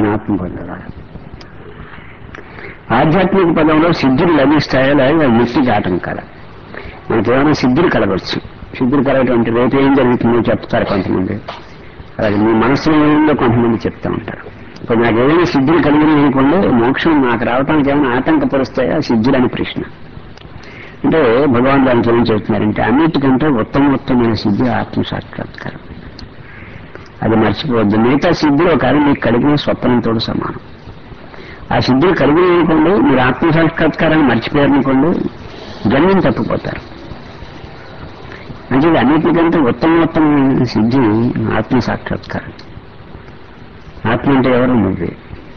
ఆత్మ పొందేవాడు. ఆధ్యాత్మిక పదంలో సిద్ధులు లభిస్తాయో లేదా వ్యక్తికి ఆటంకాలు. మనకేమైనా సిద్ధులు కలగవచ్చు. సిద్ధులు కలగటువంటి రేపు ఏం జరుగుతుందో చెప్తారు కొంతమంది. అలాగే మీ మనసులో ఏముందో కొంతమంది చెప్తూ ఉంటారు. ఇప్పుడు నాకు ఏదైనా సిద్ధులు కలిగిన అనుకోండి, మోక్షం నాకు రావడానికి ఏమైనా ఆటంకపరుస్తాయా సిద్ధులని ప్రశ్న. అంటే భగవాన్ దానికి ఏం చెప్తున్నారంటే అన్నిటికంటే ఉత్తమోత్తమైన సిద్ధి ఆత్మసాక్షాత్కారం. అది మర్చిపోవద్దు. మిగతా సిద్ధులు ఒకవేళ మీకు కలిగిన స్వప్నంతో సమానం. ఆ సిద్ధులు కలిగిన అనుకోండి, మీరు ఆత్మసాక్షాత్కారాన్ని మర్చిపోయారనుకోండి, జన్మం తప్పిపోతారు. అంటే అన్నిటికంటే ఉత్తమోత్తమైన సిద్ధి ఆత్మసాక్షాత్కారం. ఆత్మ అంటే ఎవరు? నువ్వే.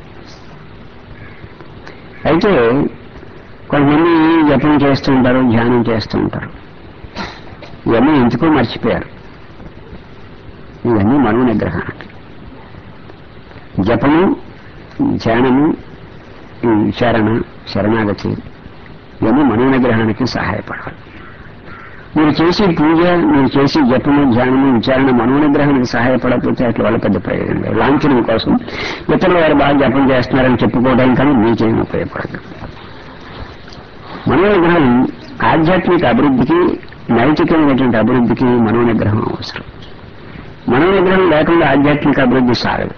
అయితే కొంతమంది జపం చేస్తూ ఉంటారు, ధ్యానం చేస్తూ ఉంటారు. ఇవన్నీ ఎందుకో మర్చిపోయారు. ఇవన్నీ మనో నిగ్రహానికి. జపము, ధ్యానము, విచారణ, శరణాగతి ఇవన్నీ మనో నిగ్రహానికి సహాయపడాలి. మీరు చేసే పూజ, మీరు చేసే జపము, ధ్యానము, విచారణ మనో నిగ్రహానికి సహాయపడకపోతే అట్లా వాళ్ళ పెద్ద ప్రయోజనం లేదు. లాంఛనం కోసం ఇతరులు వారు బాగా జపం చేస్తున్నారని చెప్పుకోవడానికి కానీ మీకేం ఉపయోగపడదు. మనో నిగ్రహం ఆధ్యాత్మిక అభివృద్ధికి, నైతికమైనటువంటి అభివృద్ధికి మనో నిగ్రహం అవసరం. మనో నిగ్రహం లేకుండా ఆధ్యాత్మిక అభివృద్ధి సాగదు.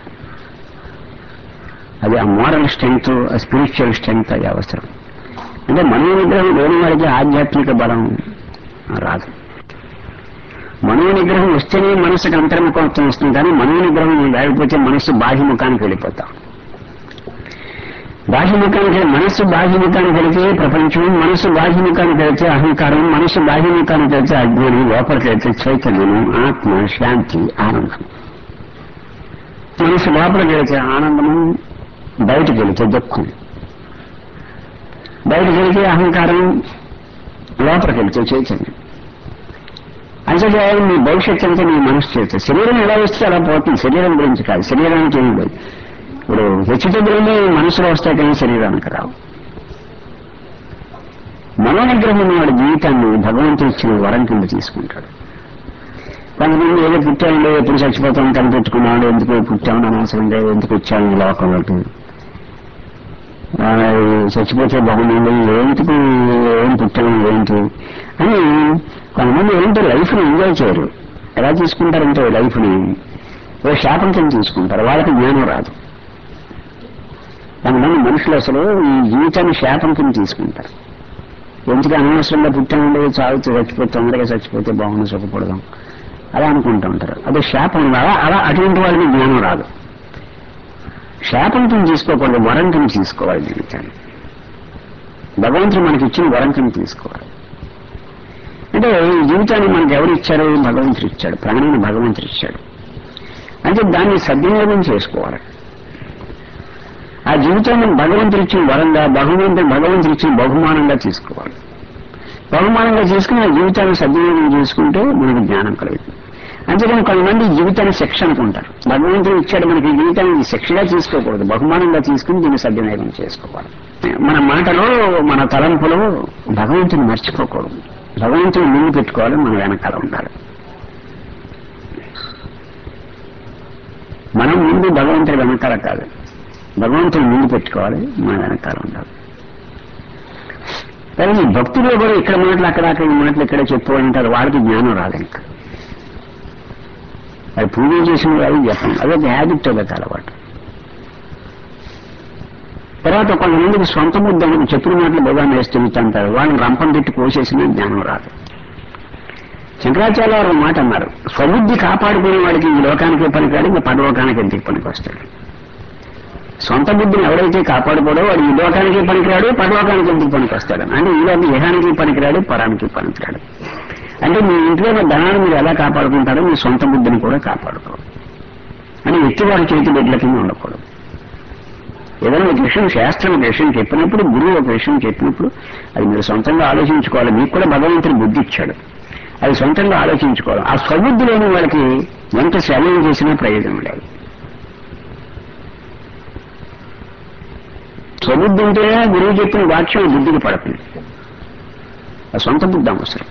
అది ఆ మోరల్ స్ట్రెంగ్త్, ఆ స్పిరిచువల్ స్ట్రెంగ్త్ అది అవసరం. అంటే మనో నిగ్రహం లేని వాడికి ఆధ్యాత్మిక బలం రాదు. మనో నిగ్రహం వస్తేనే మనసుకు అంతర్ముఖత్వం వస్తుంది. కానీ మనో నిగ్రహం లేకపోతే మనస్సు బాహ్యముఖానికి వెళ్ళిపోతాం. బాహ్యముఖానికి మనస్సు బాహ్యముఖానికి వెళితే ప్రపంచం, మనస్సు బాహ్యముఖానికి వెళితే అహంకారం, మనస్సు బాహ్యముఖానికి వెళితే అజ్ఞానం, లోపలికి వెళితే చైతన్యము, ఆత్మ, శాంతి, ఆనందం. మనస్సు లోపలికి వెళితే ఆనందము, బయటకు వెళితే దుఃఖం. బయటకు వెళితే అహంకారం, లోపలికి వెళితే చైతన్యం. అంతేగా మీ భవిష్యత్తు అంతా మీ మనసు చేస్తే శరీరం ఎలా వస్తే అలా పోతుంది. శరీరం గురించి కాదు, శరీరానికి ఏమి లేదు. ఇప్పుడు హెచ్చుతగ్గులన్నీ మనసులో వస్తాయి కానీ శరీరానికి రావు. మనోనిగ్రహం వాడి జీవితాన్ని భగవంతుడు ఇచ్చిన వరం కింద తీసుకుంటాడు. కొంతమంది ఏదో పుట్టామండి, ఎప్పుడు చచ్చిపోతాం కనిపెట్టుకున్నాడు, ఎందుకు పుట్టామని అనవసరంగా, ఎందుకు వచ్చాము లోకంలోకి, చచ్చిపోతే బాగుందండి, ఏంటికి ఏం పుట్టాము ఏంటి అని కొంతమంది ఏంటో లైఫ్ని ఎంజాయ్ చేయరు. ఎలా తీసుకుంటారంటే లైఫ్ని ఓ శాపం కింద తీసుకుంటారు. వాళ్ళకి జ్ఞానం రాదు. కొంతమంది మనుషులు అసలు ఈ జీవితాన్ని శాపం కింద తీసుకుంటారు. ఎందుకు అనవసరంగా పుట్టామండి, చావుతూ చచ్చిపోతే తొందరగా చచ్చిపోతే బాగుంది, సుఖపడదాం అలా అనుకుంటూ ఉంటారు. అదే శాపం అలా అటువంటి వాళ్ళకి జ్ఞానం రాదు. శాపం కింద తీసుకోకూడదు, వరం కింద తీసుకోవాలి. జీవితాన్ని భగవంతుడు మనకి ఇచ్చిన వరం కింద తీసుకోవాలి. అంటే ఈ జీవితాన్ని మనకు ఎవరు ఇచ్చారు? భగవంతుడు ఇచ్చాడు. ప్రాణాన్ని భగవంతుడు ఇచ్చాడు. అంటే దాన్ని సద్వినియోగం చేసుకోవాలి. ఆ జీవితాన్ని భగవంతుడు ఇచ్చిన వరంగా, భగవంతుడు ఇచ్చిన బహుమానంగా తీసుకోవాలి. బహుమానంగా తీసుకుని ఆ జీవితాన్ని సద్వినియోగం చేసుకుంటే మనకు జ్ఞానం కలుగుతుంది. అంతేకాని కొంతమంది జీవితాన్ని శిక్ష అనుకుంటారు. భగవంతుడు ఇచ్చాడు మనకి జీవితాన్ని శిక్షగా తీసుకోకూడదు, బహుమానంగా తీసుకుని దీన్ని సద్వినియోగం చేసుకోవాలి. మన మాటలో, మన తలంపులో భగవంతుని మర్చిపోకూడదు. భగవంతుని ముందు పెట్టుకోవాలి, మన వెనకాల ఉండాలి. మనం ముందు భగవంతుడి వెనకాల కాదు, భగవంతుని ముందు పెట్టుకోవాలి, మన వెనకాల ఉండాలి. కానీ ఈ భక్తుల్లో కూడా ఇక్కడ మాటలు అక్కడ మాటలు ఇక్కడ చెప్పుకోవాలంటారు. వాళ్ళకి జ్ఞానం రాదు. ఇంకా అది పూజ చేసిన వాళ్ళు చెప్పండి, అదొక హ్యాబిట్, అదొక అలవాటు. తర్వాత కొంతమందికి సొంత బుద్ధి చెప్పిన మాటలు భగవాన్ వేస్తుంటారు. వాళ్ళని రంపం పెట్టి కోసేసిన జ్ఞానం రాదు. శంకరాచార్య వారు మాట అన్నారు, స్వబుద్ధి కాపాడుకునే వాడికి ఈ లోకానికి పనికిరాడు, ఇంకా పరలోకానికి ఎందుకు పనికి వస్తాడు. సొంత బుద్ధిని ఎవరైతే కాపాడుకోడో వాడు ఈ లోకానికి పనికిరాడు, పరలోకానికి ఎందుకు పనికి వస్తాడు. అంటే ఈ లోకం ఇహానికి పనికిరాడు, పరానికి పనికిరాడు. అంటే మీ ఇంట్లో ఉన్న ధనాన్ని మీరు ఎలా కాపాడుకుంటారో మీ సొంత బుద్ధిని కూడా కాపాడుకోవాలి. అని వ్యక్తివారి చేతి బిడ్డల కింద ఉండకూడదు. ఏదైనా ఒక విషయం, శాస్త్రం ఒక విషయం చెప్పినప్పుడు, గురువు ఒక విషయం చెప్పినప్పుడు అది మీరు సొంతంగా ఆలోచించుకోవాలి. మీకు కూడా భగవంతుడు బుద్ధి ఇచ్చాడు, అది సొంతంగా ఆలోచించుకోవాలి. ఆ స్వబుద్ధి లేని వాళ్ళకి ఎంత శ్రమం చేసినా ప్రయోజనం లేదు. స్వబుద్ధి ఉంటే గురువు చెప్పిన వాక్యం బుద్ధికి పడుతుంది. ఆ సొంత బుద్ధి అవసరం.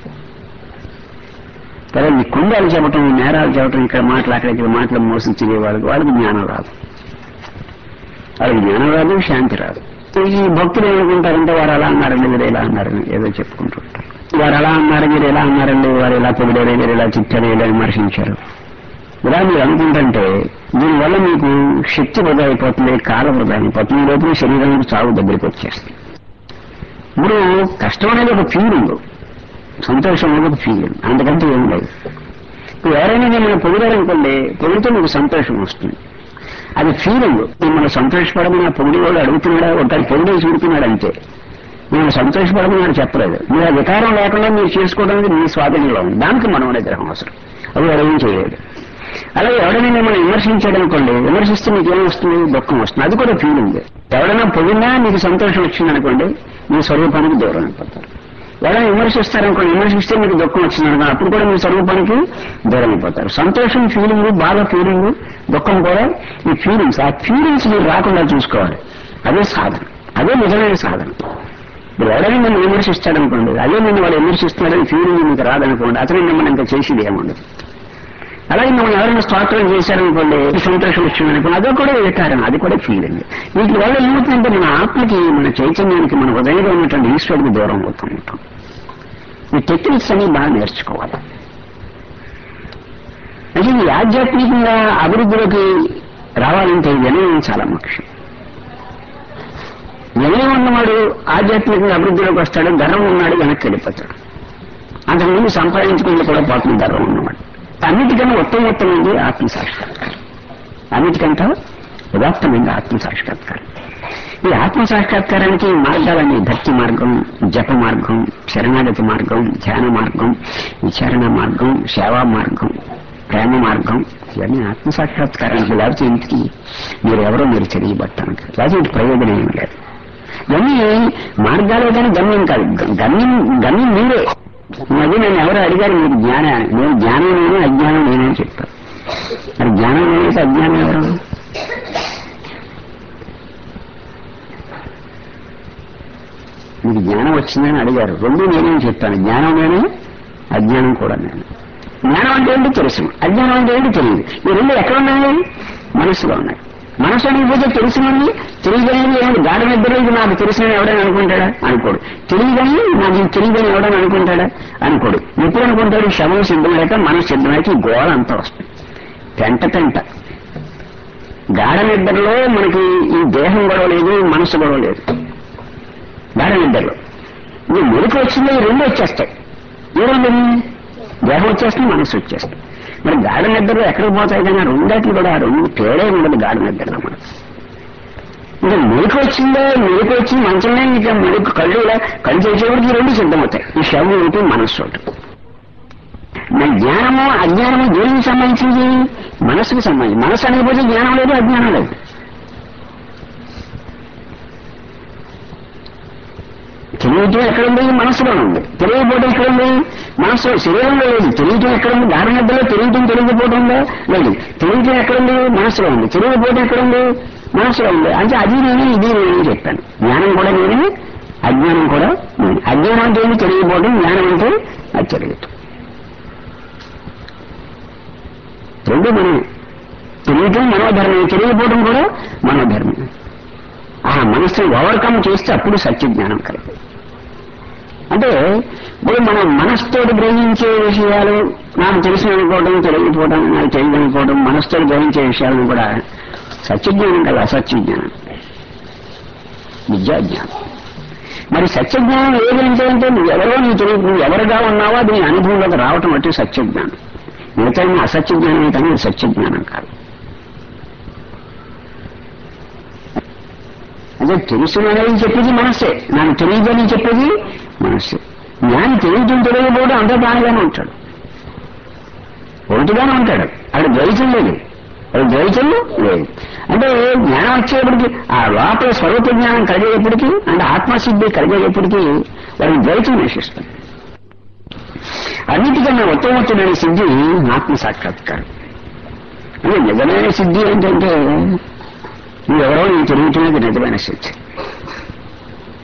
కదా ఈ కుండాలు చెప్పటం, నేరాలు చెప్పటం, ఇక్కడ మాటలు అక్కడ మాటలు మోసం తిరిగే వాళ్ళకి జ్ఞానం రాదు. వాళ్ళకి జ్ఞానం రాదు, శాంతి రాదు. ఈ భక్తులు ఏమనుకుంటారంటే వారు అలా అన్నారండి, మీరు ఇలా అన్నారని ఏదో చెప్పుకుంటూ ఉంటారు. వారు అలా అన్నారు, మీరు ఎలా అన్నారండి, వారు ఇలా పొగిడారు, మీరు ఇలా తిట్టారు, ఇలా విమర్శించారు. ఇలా మీరు అనుకుంటుంటే దీనివల్ల మీకు శక్తి వృధా అయిపోతుంది, కాలం వృధా అయిపోతుంది. ఈ లోపల శరీరానికి చావు దగ్గరికి వచ్చేస్తుంది. ఇప్పుడు కష్టం అనేది ఒక ఫీలింగ్, సంతోషం అనేది ఒక ఫీలింగ్, అంతకంటే ఏం లేదు. ఇప్పుడు ఎవరైనా మిమ్మల్ని పొగిడారనుకోండి, పొగిడితే మీకు సంతోషం వస్తుంది, అది ఫీలింగ్. మిమ్మల్ని సంతోషపడమని ఆ పొగిడివాడు అడుగుతున్నాడా, ఒకటి పొగిడే చూడుతున్నాడు అంతే. మిమ్మల్ని సంతోషపడమని చెప్పలేదు. మీరు ఆ వికారం లేకుండా మీరు చేసుకోవడానికి మీ స్వాధీనంలో ఉంది. దానికి మనం నిగ్రహం అవసరం, అది ఎవరేం చేయలేదు. అలాగే ఎవరైనా మిమ్మల్ని విమర్శించాడు అనుకోండి, విమర్శిస్తే మీకు ఏమొస్తుంది, దుఃఖం వస్తుంది, అది కూడా ఫీలింగ్. ఎవరైనా పొగిడినా మీకు సంతోషం వచ్చిందనుకోండి, మీ స్వరూపానికి దూరం అయిపోతారు. ఎవరైనా విమర్శిస్తారనుకోండి, విమర్శిస్తే మీకు దుఃఖం వచ్చిందనుకోండి, అప్పుడు కూడా మీ స్వరూపానికి దూరం అయిపోతారు. సంతోషం ఫీలింగ్, బాధ ఫీలింగ్, దుఃఖం కూడా ఈ ఫీలింగ్స్. ఆ ఫీలింగ్స్ మీరు రాకుండా చూసుకోవాలి. అదే సాధన, అదే నిజమైన సాధన. మీరు ఎవరైనా మిమ్మల్ని విమర్శిస్తాడనుకోండి, అదే నిన్ను వాళ్ళు విమర్శిస్తున్నాడని ఫీలింగ్ మీకు రాదనుకోండి, అతను మిమ్మల్ని ఇంకా చేసేది ఏముండదు. అలాగే మిమ్మల్ని ఎవరైనా స్తోత్రం చేశారనుకోండి, సంతోషం వచ్చిందనుకోండి, అదే కూడా వికారం, అది కూడా ఫీలింగ్. వీటి వల్ల ఏమవుతుందంటే మన ఆత్మకి, మన చైతన్యానికి, మన హృదయంలో ఉన్నటువంటి ఈశ్వరుడికి దూరం అవుతూ ఉంటాం. ఈ టెక్నిక్స్ అన్ని బాగా నేర్చుకోవాలి. అంటే ఈ ఆధ్యాత్మికంగా అభివృద్ధిలోకి రావాలంటే వినయం చాలా ముఖ్యం. వినయం ఉన్నవాడు ఆధ్యాత్మికంగా అభివృద్ధిలోకి వస్తాడు, గర్వం ఉన్నాడు వెనక్కి వెళ్ళిపోతాడు. అంతకుముందు సంపాదించుకుని కూడా పోతుంది గర్వం ఉన్నవాడు. అన్నిటికన్నా ఉత్తమోత్తమైంది ఆత్మసాక్షాత్కారం, అన్నిటికంటే ఉదాత్తమైంది ఆత్మసాక్షాత్కారం. ఈ ఆత్మసాక్షాత్కారానికి మార్గాలన్నీ భక్తి మార్గం, జప మార్గం, శరణాగతి మార్గం, ధ్యాన మార్గం, విచారణ మార్గం, సేవా మార్గం, ప్రేమ మార్గం, ఇవన్నీ ఆత్మసాక్షాత్కారానికి. లేకపోతే ఇంటికి మీరు ఎవరో మీరు తెలియబట్టానికి, లేకపోతే ప్రయోజనం ఏమి లేదు. ఇవన్నీ మార్గాలే కానీ గమ్యం కాదు. గమ్యం మీరే. అది నన్ను ఎవరు అడిగారు మీరు జ్ఞానం, నేను జ్ఞానం నేను అజ్ఞానం నేనని చెప్పారు. మరి జ్ఞానం నేనైతే అజ్ఞానం ఎవరు? మీకు జ్ఞానం వచ్చిందని అడిగారు, రెండు నేనేం చెప్పాను. జ్ఞానం నేను, అజ్ఞానం కూడా నేను. జ్ఞానం అంటే ఏంటి తెలుసు, అజ్ఞానం అంటే ఏంటి తెలియదు. ఈ రెండు ఎక్కడ ఉన్నాయి? మనసులో ఉన్నాయి. మనసు అనేకపోతే తెలుసునండి, తెలియదని ఏమి గాఢ నిద్ర ఇది నాకు తెలిసినని ఎవడని అనుకుంటాడా? అనుకోడు. తెలియదని నాకు ఇది తెలియదని ఎవడని అనుకుంటాడా? అనుకోడు. ఎప్పుడు అనుకుంటాడు? శవం సిద్ధం లేక మనసు సిద్ధమైతే ఈ గోళ అంతా వస్తుంది. పెంట గాఢ నిద్రలో మనకి ఈ దేహం గొడవ లేదు, మనసు గొడవ లేదు. గాఢ నిద్రలో ఈ మెరుకు వచ్చిందో ఈ రెండు వచ్చేస్తాయి. ఈ రెండు దేహం వచ్చేస్తుంది, మనసు వచ్చేస్తుంది. మరి గాఢ నిద్రలో ఎక్కడికి పోతాయి? కానీ రెండాటికి కూడా రెండు తేడే ఉండదు గాఢ నిద్రలో. మనం ఇంకా మెరుకు వచ్చిందో, మెరుకు వచ్చి మంచంలో ఇంకా మెరుకు కళ్ళు చేసేవాడికి ఈ రెండు సిద్ధమవుతాయి. ఈ శవం ఒకటి, మనస్సు ఒకటి. మన జ్ఞానము అజ్ఞానము దేనికి సంబంధించింది? మనస్సుకు సంబంధించి. మనస్సు అనేకపోతే జ్ఞానం లేదు, అజ్ఞానం లేదు. తెలియటం ఎక్కడుంది? మనస్సులో ఉంది. తెలియకపోవడం ఎక్కడుంది? మనస్సులో, శరీరంలో లేదు. తెలియటం ఎక్కడుంది? గాఢ నిద్రలో తెలియటం తెలియకపోవడంలో లేదు. తెలియటం ఎక్కడుంది? మనస్సులో ఉంది. తెలియకపోవడం ఎక్కడుంది? మనస్సులో ఉంది. అంటే అది నేను, ఇది నేను చెప్పాను. జ్ఞానం కూడా నేనే, అజ్ఞానం కూడా నేను. అజ్ఞానం అంటే ఏమి? తెలియకపోవడం. జ్ఞానం అంటే అది తెలియటం. రెండు మనమే. తెలియటం మనోధర్మం, తెలియకపోవడం కూడా మనోధర్మం. ఆ మనస్సుని ఓవర్కమ్ చేస్తే అప్పుడు సత్యజ్ఞానం కలిగింది. అంటే ఇప్పుడు మనం మనస్సుతో గ్రహించే విషయాలు నాకు తెలిసిననుకోవడం, తెలియకపోవడం, నాకు తెలియకపోవడం, మనస్సుతో గ్రహించే విషయాలను కూడా సత్యజ్ఞానం కదా, అసత్యజ్ఞానం, విద్యాజ్ఞానం. మరి సత్యజ్ఞానం ఏదంటే నువ్వెవరో నీ తెలియదు, నువ్వు ఎవరుగా ఉన్నావో అది నీ అనుభవంలోకి రావటం అంటే సత్యజ్ఞానం. మిగతా అసత్యజ్ఞానం కానీ సత్యజ్ఞానం కాదు. అదే తెలుసునని చెప్పేది మనస్సే, నాకు తెలియదని చెప్పేది మనస్సే. జ్ఞాని తెలియటం తెలియకపోవడం అంతా దానిగానే ఉంటాడు, ఒకటిగానే ఉంటాడు. అక్కడ ద్వైతం లేదు, అది ద్వైతం లేదు. అంటే జ్ఞానం వచ్చేప్పటికి, ఆ లోపల స్వరూప జ్ఞానం కలిగేటప్పటికీ, అంటే ఆత్మసిద్ధి కలిగేటప్పటికీ వారికి ద్వైతం నశిస్తుంది. అన్నిటికన్నా ఉత్తమోత్తమైన సిద్ధి ఆత్మ సాక్షాత్కారం. అంటే నిజమైన సిద్ధి ఏంటంటే నువ్వెవరో నేను తెలియటమే నిజమైన సిద్ధి.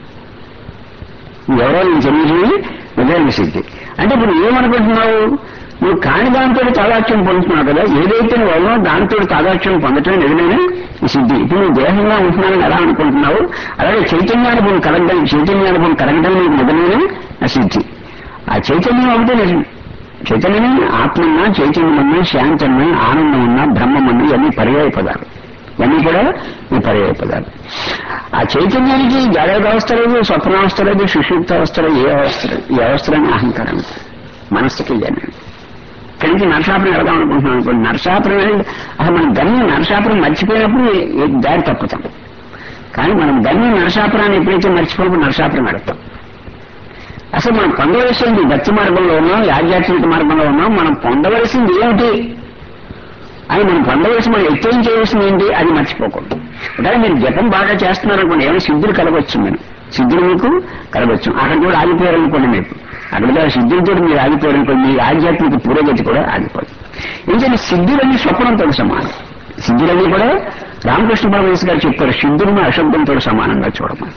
నువ్వెవరో నేను తెలియటమే నిజమైన సిద్ధి. అంటే ఇప్పుడు ఏమనుకుంటున్నావు? నువ్వు కాని దాంతో తాదాత్యం పొందుతున్నావు కదా, ఏదైతే నువ్వు దాంతో తాదాత్యం పొందటం నిజమైన సిద్ధి. ఇప్పుడు నువ్వు దేహంగా ఉంటున్నానని ఎలా అనుకుంటున్నావు, అలాగే చైతన్యానుభవం కలగడం నీకు నిజమైన సిద్ధి. ఆ చైతన్యం ఒకటే నిజం. చైతన్యమే ఆత్మన్నా, చైతన్యమన్నా, శాంతన్నా, ఆనందమన్నా, బ్రహ్మమన్నా ఇవన్నీ పర్యాయ పదాలు. ఇవన్నీ కూడా ఈ పర్యాయ పదాలు. ఆ చైతన్యానికి జాగ్రత్త అవస్థ లేదు, స్వప్నావస్థ లేదు, సుషుప్త అవస్థ లేదు, ఏ అవస్థ లేదు. ఈ అవస్థలని అహంకారం మనస్సుకి జనం. ఇక్కడి నుంచి నరసాపురం వెళదాం అనుకుంటున్నాం అనుకోండి, నరసాపురం వెళ్ళి అసలు మనం గమ్యం నరసాపురం మర్చిపోయినప్పుడు దారి తప్పుతాం. కానీ మనం గమ్యం నరసాపురాన్ని ఎప్పుడైతే మర్చిపోయినప్పుడు నరసాపురం వెళతాం. అసలు మనం పొందవలసింది భక్తి మార్గంలో ఉన్నాం, ఆధ్యాత్మిక మార్గంలో ఉన్నాం. మనం పొందవలసింది ఏమిటి అని మనం పొందవలసి మనం ఎత్తేం చేయవలసింది ఏంటి అది మర్చిపోకూడదు. అంటే మీరు జపం బాగా చేస్తున్నారనుకోండి, ఏమైనా సిద్ధులు కలగవచ్చు. సిద్ధులు మీకు కలగవచ్చు. అక్కడ కూడా ఆగిపోయారనుకోండి, మీకు అక్కడ సిద్ధులతో మీరు ఆగిపోయారనుకోండి, మీ ఆధ్యాత్మిక పురోగతి కూడా ఆగిపోతుంది. ఎందుకంటే సిద్ధులన్నీ స్వప్నంతో సమానం. సిద్ధులన్నీ కూడా రామకృష్ణ పరమహంస గారు చెప్పారు, సిద్ధులను అశబ్దంతో సమానంగా చూడమని.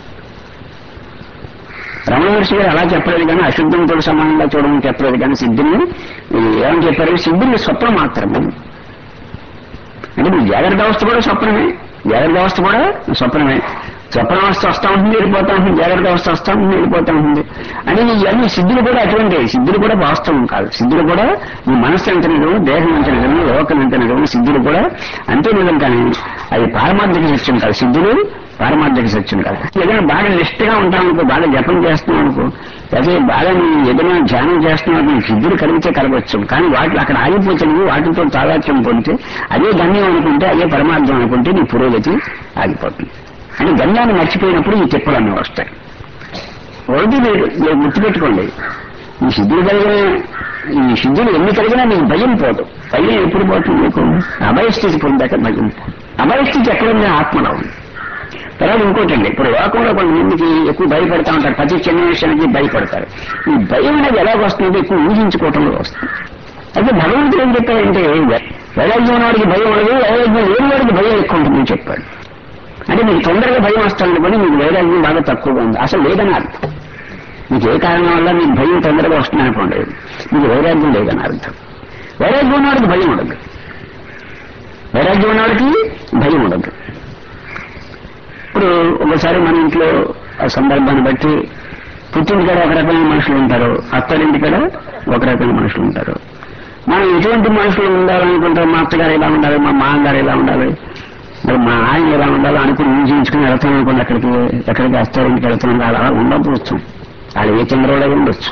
రమణ మహర్షి గారు అలా చెప్పలేదు కానీ అశుద్ధంతో సమానంగా చూడమని చెప్పలేదు. కానీ సిద్ధుల్ని ఏమని చెప్పారు, సిద్ధుల్ని స్వప్నం మాత్రమే. అంటే మీరు జాగ్రత్త అవస్థ కూడా స్వప్నమే, జాగ్రత్త అవస్థ కూడా స్వప్నమే. స్వప్నావస్థ వస్తూ ఉంటుంది, వెళ్ళిపోతా ఉంటుంది, జాగ్రత్త అవస్థ వస్తూ ఉంటుంది, వెళ్ళిపోతా ఉంటుంది. అంటే ఇవన్నీ సిద్ధులు కూడా అటువంటి సిద్ధులు కూడా వాస్తవం కాదు. సిద్ధులు కూడా మీ మనస్సు ఎంత నిజం, దేహం ఎంత నిజం, లోకం ఎంత నిజం, సిద్ధులు కూడా అంతే నిజం. కానీ అది పారమార్థిక సత్యం కాదు. సిద్ధులు పారమార్థిక సత్యం కాదు. ఏదైనా బాగా నిష్ఠగా ఉంటాం అనుకో, బాగా జపం చేస్తున్నాం అనుకో, అదే బాగా ఏదైనా ధ్యానం చేస్తున్నావు, సిద్ధులు కలిగితే కలగవచ్చు. కానీ వాటి అక్కడ ఆగిపోతే నువ్వు వాటితో తాదాత్యం పొందితే అదే గమ్యం అనుకుంటే, అదే పరమార్థం అనుకుంటే నీ పురోగతి ఆగిపోతుంది. అని గమ్యాన్ని మర్చిపోయినప్పుడు ఈ తిప్పలన్నీ వస్తాయి. ఒకటి మీరు గుర్తుపెట్టుకోండి, ఈ సిద్ధులు ఎన్ని కలిగినా మీకు భయం పోదు. భయం ఎప్పుడు పోతుంది మీకు? అభయస్థితి పొందాక భయం. అభయస్థితి ఎక్కడుంది? ఆత్మలో ఉంది. తర్వాత ఇంకోటండి, ఇప్పుడు లోకంలో కొంతమందికి ఎక్కువ భయపడతా ఉంటారు, ప్రతి చిన్న విషయానికి భయపడతారు. ఈ భయం అనేది ఎలా వస్తుంది? ఎక్కువ ఊహించుకోవటంలో వస్తుంది. అయితే భగవంతుడు ఏం చెప్పారంటే, వైరాగ్యం వాడికి భయం ఉండదు, వైరాగ్యం లేని వాడికి భయం ఎక్కువ ఉంటుందని చెప్పాడు. అంటే మీకు తొందరగా భయం వస్తుంది కానీ మీకు వైరాగ్యం బాగా తక్కువగా ఉంది. అసలు లేదని అర్థం. మీకు ఏ కారణం వల్ల మీకు భయం తొందరగా వస్తుంది అనుకోండి, మీకు వైరాగ్యం లేదని అర్థం. వైరాగ్యం ఉన్నవాడికి భయం ఉండదు, వైరాగ్యం ఉన్నవాడికి భయం ఉండదు. ఇప్పుడు ఒకసారి మన ఇంట్లో ఆ సందర్భాన్ని బట్టి పుట్టింటికాడ ఒక రకమైన మనుషులు ఉంటారు, అత్తరింటికాడ ఒక రకమైన మనుషులు ఉంటారు. మనం ఎటువంటి మనుషులు ఉండాలనుకుంటారు? మా అత్తగారు ఎలా ఉండాలి, మా మామగారు ఎలా ఉండాలి, మరి మా ఆయన ఎలా ఉండాలో అనుకుని ఊహించుకుని వెళ్తాం అనుకోండి. ఎక్కడికి అత్తారింటికి వెళ్తాం, అలా ఉండవచ్చు. వాళ్ళు ఏ చంద్రలో ఉండొచ్చు.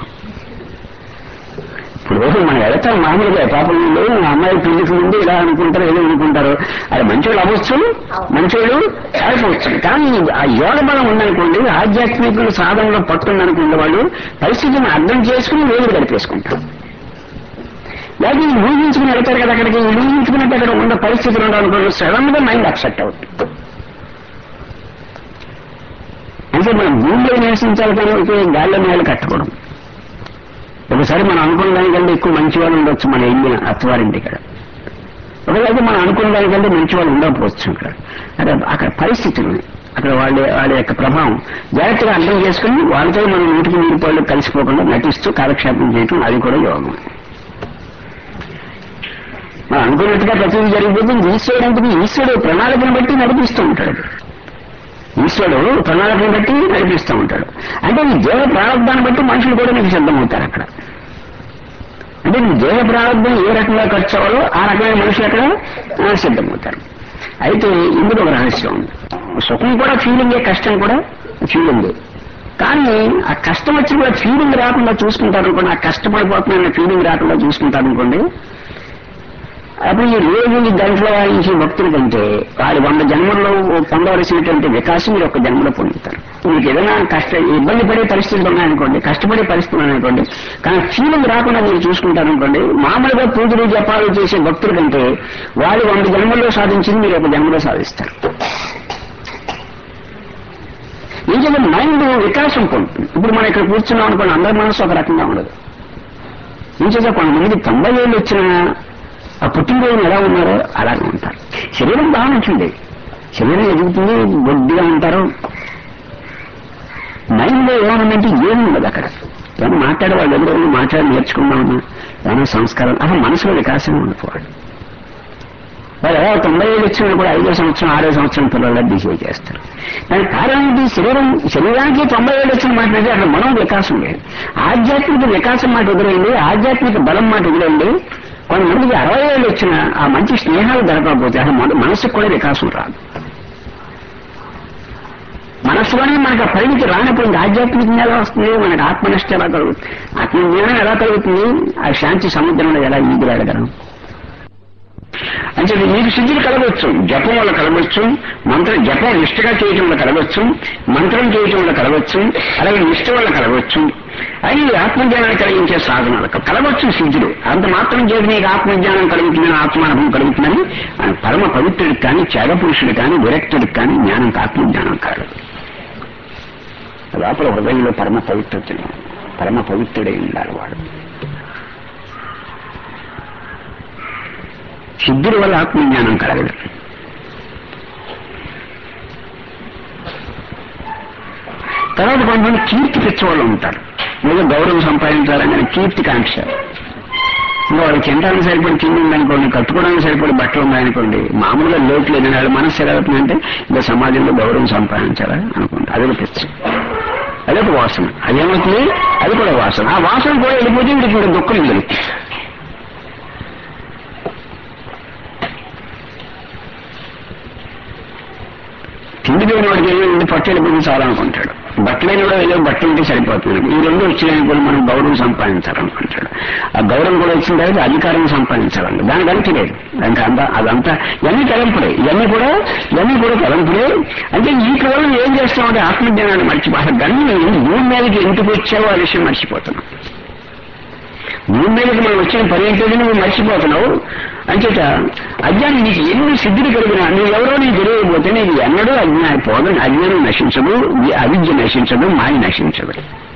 ఇప్పుడు మనం వెళ్తాం మామూలుగా, పాపం అమ్మాయి పెళ్లికి ముందు ఇలా అనుకుంటారు, ఏదో అనుకుంటారు. అది మంచోళ్ళు అవ్వచ్చు, మంచోళ్ళు ఆడిపోవచ్చు. కానీ ఆ యోగ బలం ఉందనుకోండి, ఆధ్యాత్మిక సాధనలో పట్టుందనుకునే వాళ్ళు పరిస్థితిని అర్థం చేసుకుని వేలు గడిపేసుకుంటారు. లేకపోతే ఊహించుకుని వెళ్తారు కదా, అక్కడికి ఊహించుకున్నట్టు అక్కడ ఉన్న పరిస్థితులు ఉండాలనుకోండి, సడన్ గా మైండ్ అప్సెట్ అవుతుంది. అంటే మనం భూమిలో నివసించాలి కానీ గాలిలో మేలు కట్టుకోవడం. ఒకసారి మనం అనుకున్న దానికంటే ఎక్కువ మంచి వాళ్ళు ఉండొచ్చు మన ఇల్లు అత్తవారింటి ఇక్కడ. ఒకవేళ మనం అనుకున్న దానికంటే మంచి వాళ్ళు ఉండకపోవచ్చు. అక్కడ పరిస్థితులు, అక్కడ వాళ్ళ యొక్క ప్రభావం జాగ్రత్తగా అర్థం చేసుకుని వాళ్ళతో మనం నూటికి 100 రూపాయలు కలిసిపోకుండా నటిస్తూ కాలక్షేపం చేయటం, అది కూడా యోగం. మనం అనుకున్నట్టుగా ప్రతిదీ జరిగిపోతుంది. ఈశ్వరుడు ప్రణాళికను బట్టి నడిపిస్తూ ఉంటాడు. ఈశ్వరుడు ప్రణాళికను బట్టి నడిపిస్తూ ఉంటాడు. అంటే ఈ దేవ ప్రారంభాన్ని బట్టి మనుషులు కూడా మీకు సిద్ధమవుతారు అక్కడ. అంటే మీ దేవ ప్రారంభం ఏ రకంగా ఖర్చు అవ్వాలో ఆ రకమైన మనుషులు అక్కడ సిద్ధమవుతారు. అయితే ఇందులో ఒక రహస్యం ఉంది. సుఖం కూడా ఫీలింగే, కష్టం కూడా ఫీలింగే. కానీ ఆ కష్టం వచ్చి కూడా ఫీలింగ్ రాకుండా చూసుకుంటారు అనుకోండి, ఆ కష్టపడిపోతున్న ఫీలింగ్ రాకుండా చూసుకుంటారు అనుకోండి, అప్పుడు ఈ రోజు ఈ గంటలో వాయించే భక్తుల కంటే వారి 100 జన్మల్లో పొందవలసినటువంటి వికాసం మీరు 1 జన్మలో పొందుతారు. మీకు ఏదైనా ఇబ్బంది పడే పరిస్థితులు ఉన్నాయనుకోండి, కష్టపడే పరిస్థితులు ఉన్నాయనుకోండి, కానీ ఫీలింగ్ రాకుండా మీరు చూసుకుంటారనుకోండి, మామూలుగా పూజలు జపాలు చేసే భక్తుల కంటే వాళ్ళు 100 జన్మల్లో సాధించింది మీరు 1 జన్మలో సాధిస్తారు. నిజంగా మైండ్ వికాసం పొందుతుంది. ఇప్పుడు మనం ఇక్కడ కూర్చున్నాం అనుకోండి, అందరి మనసు ఒక రకంగా ఉండదు. నిజంగా కొంతమందికి 90 ఏళ్ళు వచ్చిన ఆ పుట్టినరోజులు ఎలా ఉన్నారో అలాగే ఉంటారు. శరీరం బాగా ఉంటుంది, శరీరం ఎదుగుతుంది, బొడ్డిగా ఉంటారు. మైండ్లో ఏమనుందంటే ఏమి ఉండదు. అక్కడ ఏమన్నా మాట్లాడే వాళ్ళు ఎవరెవరు మాట్లాడి నేర్చుకుందామన్నా ఏమైనా సంస్కారం అసలు మనసులో వికాసం ఉండకపోవాలి. వాళ్ళు ఎలా 90 ఏళ్ళు వచ్చినా కూడా 5వ సంవత్సరం 6వ సంవత్సరం పిల్లల్లో బిహేవ్ చేస్తారు. దానికి కారణం ఏంటి? శరీరానికి 90 ఏళ్ళు వచ్చిన మాట అయితే అక్కడ మనం వికాసం లేదు. ఆధ్యాత్మిక వికాసం మాట వదిలేయండి, ఆధ్యాత్మిక బలం మాట వదిలేయండి. కొంతమందికి 60 ఏళ్ళు వచ్చినా ఆ మంచి స్నేహాలు దొరకకపోతే అసలు మనసుకు కూడా వికాసం రాదు. మనస్సులోనే మనకు ఆ పరిమితి రానప్పుడు ఆధ్యాత్మికంగా ఎలా వస్తుంది? మనకు ఆత్మనిష్ట ఎలా కలుగుతుంది? ఆత్మజ్ఞానం ఎలా కలుగుతుంది? ఆ శాంతి సముద్రంలో ఎలా ఈగిలాడగలం? అంటే మీకు సిద్ధులు కలగవచ్చు, జపం వల్ల కలగవచ్చు, జపం నిష్ఠగా చేయటం వల్ల కలగవచ్చు, మంత్రం చేయటం వల్ల కలగవచ్చు, అలాగే నిష్ఠ వల్ల కలగవచ్చు. అవి ఆత్మజ్ఞానాన్ని కలిగించే సాధనాలు కలగవచ్చు సిద్ధులు. అంత మాత్రం చేసి నీకు ఆత్మజ్ఞానం కలుగుతుందని, ఆత్మానుభవం కలుగుతుందని పరమ పవిత్రుడికి కానీ, త్యాగపురుషుడికి కానీ, విరక్తుడికి కానీ జ్ఞానంకి ఆత్మజ్ఞానం కలగదు. లోపల హృదయంలో పరమ పవిత్రుడై ఉండాలి వాడు. సిద్ధుల వల్ల ఆత్మజ్ఞానం కలగదు. తర్వాత కొంతమంది కీర్తి తెచ్చేవాళ్ళు ఉంటారు. ఏదో గౌరవం సంపాదించాలని కీర్తి కాంక్ష. ఇంకా వాళ్ళు తినడానికి సరిపడి తిండి ఉందనుకోండి, కట్టుకోవడానికి సరిపడి బట్టలు ఉన్నాయనుకోండి, మామూలుగా లోటు లేదని వాళ్ళ మనస్సు ఎలా అవుతుందంటే ఇంకా సమాజంలో గౌరవం సంపాదించాలా అనుకోండి. అదొక పిచ్చి, అదొక వాసన. అదేమవుతుంది? అది కూడా వాసన. ఆ వాసన కూడా వెళ్ళిపోతే వీడికి ఇంకా దుఃఖం లేదు. తిండి లేని వాడికి వెళ్ళి పట్టెలు పోయి చాలా అనుకుంటాడు. బట్టలేని కూడా వెళ్ళి బట్టలు ఉంటే సరిపోతుంది. ఈ రెండు వచ్చినాయని కూడా మనం గౌరవం సంపాదించాలనుకుంటాడు. ఆ గౌరవం కూడా వచ్చిన తర్వాత అధికారం సంపాదించాలండి. దానికి అంతే లేదు. దానికి అదంతా ఇవన్నీ తలంపుడే. ఇవన్నీ కూడా తలంపుడే. అంటే ఈ కేవలం ఏం చేస్తామంటే ఆత్మజ్ఞానాన్ని మర్చిపోతాం. కానీ భూమి మీదకి ఎందుకు వచ్చావో ఆ విషయం మర్చిపోతున్నాం. భూమి మీదకి మనం వచ్చిన పని ఏంటో నువ్వు మర్చిపోతున్నావు. అంచేత అజ్ఞానం నీకు ఎన్ని సిద్ధులు కలిగినా నువ్వెవరో నీకు తెలియకపోతే నీకు ఎన్నడూ అజ్ఞానం నశించదు, అవిద్య నశించదు, మాయ నశించదు.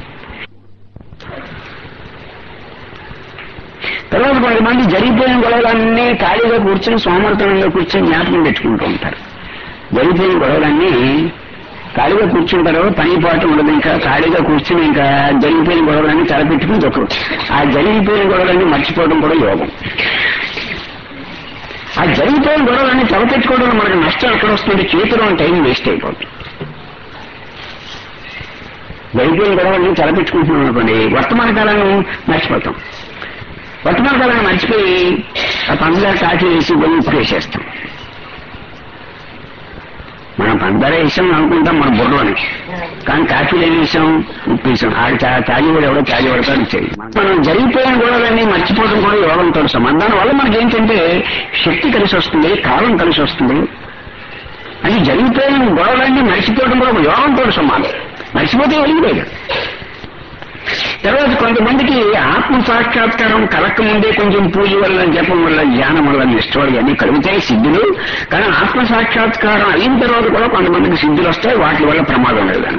తర్వాత కొంతమంది జరిగిపోయిన గొడవలన్నీ ఖాళీగా కూర్చొని సోమర్థనంగా కూర్చొని జ్ఞాపకం పెట్టుకుంటూ ఉంటారు. జరిగిపోయిన గొడవలన్నీ ఖాళీగా కూర్చుంటారు, పని పాటు ఉండదు. ఇంకా ఖాళీగా కూర్చుని ఇంకా జరిగిపోయిన గొడవలన్నీ తలపెట్టుకుని దొక్కరు. ఆ జరిగిపోయిన గొడవలన్నీ మర్చిపోవడం కూడా యోగం. ఆ జరిగిపోయిన గొడవలన్నీ తలపెట్టుకోవడం మనకు నష్టం ఎక్కడ వస్తుంది? చేతిలో టైం వేస్ట్ అయిపోతుంది. జరిగిపోయిన గొడవలన్నీ తలపెట్టుకుంటున్నాం అనుకోండి, వర్తమాన కాలాన్ని మర్చిపోతాం. వర్తమాన కాలాన్ని మర్చిపోయి ఆ పంచదార కాఫీ వేసి గొల్లు ఉప్పు వేసేస్తాం. మనం పంచదార వేసాం అనుకుంటాం మన బుర్రలోని, కానీ కాఫీలు ఏం వేసాం? ఉప్పు వేసాం. ఆడు తాగేవాడు ఎవడో తాగేవాడుతాడు ఇచ్చేది. మనం జరిగిపోయిన గొడవలన్నీ మర్చిపోవడం కూడా యోగంతో సమానం. దానివల్ల మనకి ఏంటంటే శక్తి కలిసి వస్తుంది, కాలం కలిసి వస్తుంది. అంటే జరిగిపోయిన గొడవలన్నీ మర్చిపోవడం కూడా యోగంతో సమానం. మర్చిపోతే వెళ్ళిపోయాడు. తర్వాత కొంతమందికి ఆత్మ సాక్షాత్కారం కలక్కముందే కొంచెం పూజ వల్ల, జపం వల్ల, ధ్యానం వల్ల, నిష్ఠ వల్ల అన్ని కలుగుతాయి సిద్ధులు. కానీ ఆత్మ సాక్షాత్కారం అయిన తర్వాత కూడా కొంతమందికి సిద్ధులు వస్తాయి. వాటి వల్ల ప్రమాదం లేదని.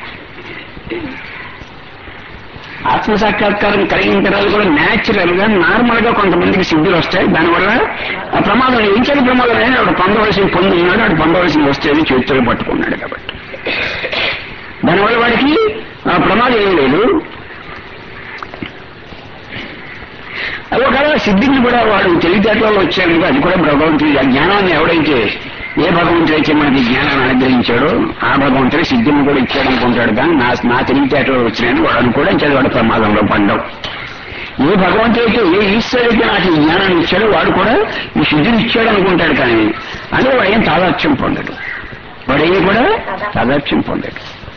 ఆత్మ సాక్షాత్కారం కలిగిన తర్వాత కూడా న్యాచురల్ గా నార్మల్ గా కొంతమందికి సిద్ధులు వస్తాయి. దానివల్ల ఆ ప్రమాదం ఇంచని ప్రమాదం లేదు. ఆవిడ పొందవలసిన పొందున్నాడు, ఆవిడ పొందవలసిన వస్తేది చేతులు పట్టుకున్నాడు కాబట్టి దానివల్ల వాడికి ప్రమాదం ఏం లేదు. ఒకవేళ సిద్ధిని కూడా వాడు తెలివితేటలలో వచ్చాడు, అది కూడా భగవంతుడి ఆ జ్ఞానాన్ని ఎవడైతే ఏ భగవంతుడు అయితే మనకి జ్ఞానాన్ని అనుగ్రహించాడో ఆ భగవంతుడి సిద్ధిని కూడా ఇచ్చాడు అనుకుంటాడు. కానీ నా తెలివితేటలో వచ్చినాయని వాడు అనుకోవడం చేసి వాడు ప్రమాదంలో పడ్డాం. ఏ భగవంతుడు అయితే, ఏ ఈశ్వరుడికి నాకు ఈ జ్ఞానాన్ని ఇచ్చాడో వాడు కూడా ఈ సిద్ధిని ఇచ్చాడు అనుకుంటాడు. కానీ అదే వాడు ఏం తాదాత్యం పొందడు. వాడేమి కూడా తాదాత్యం పొందడు.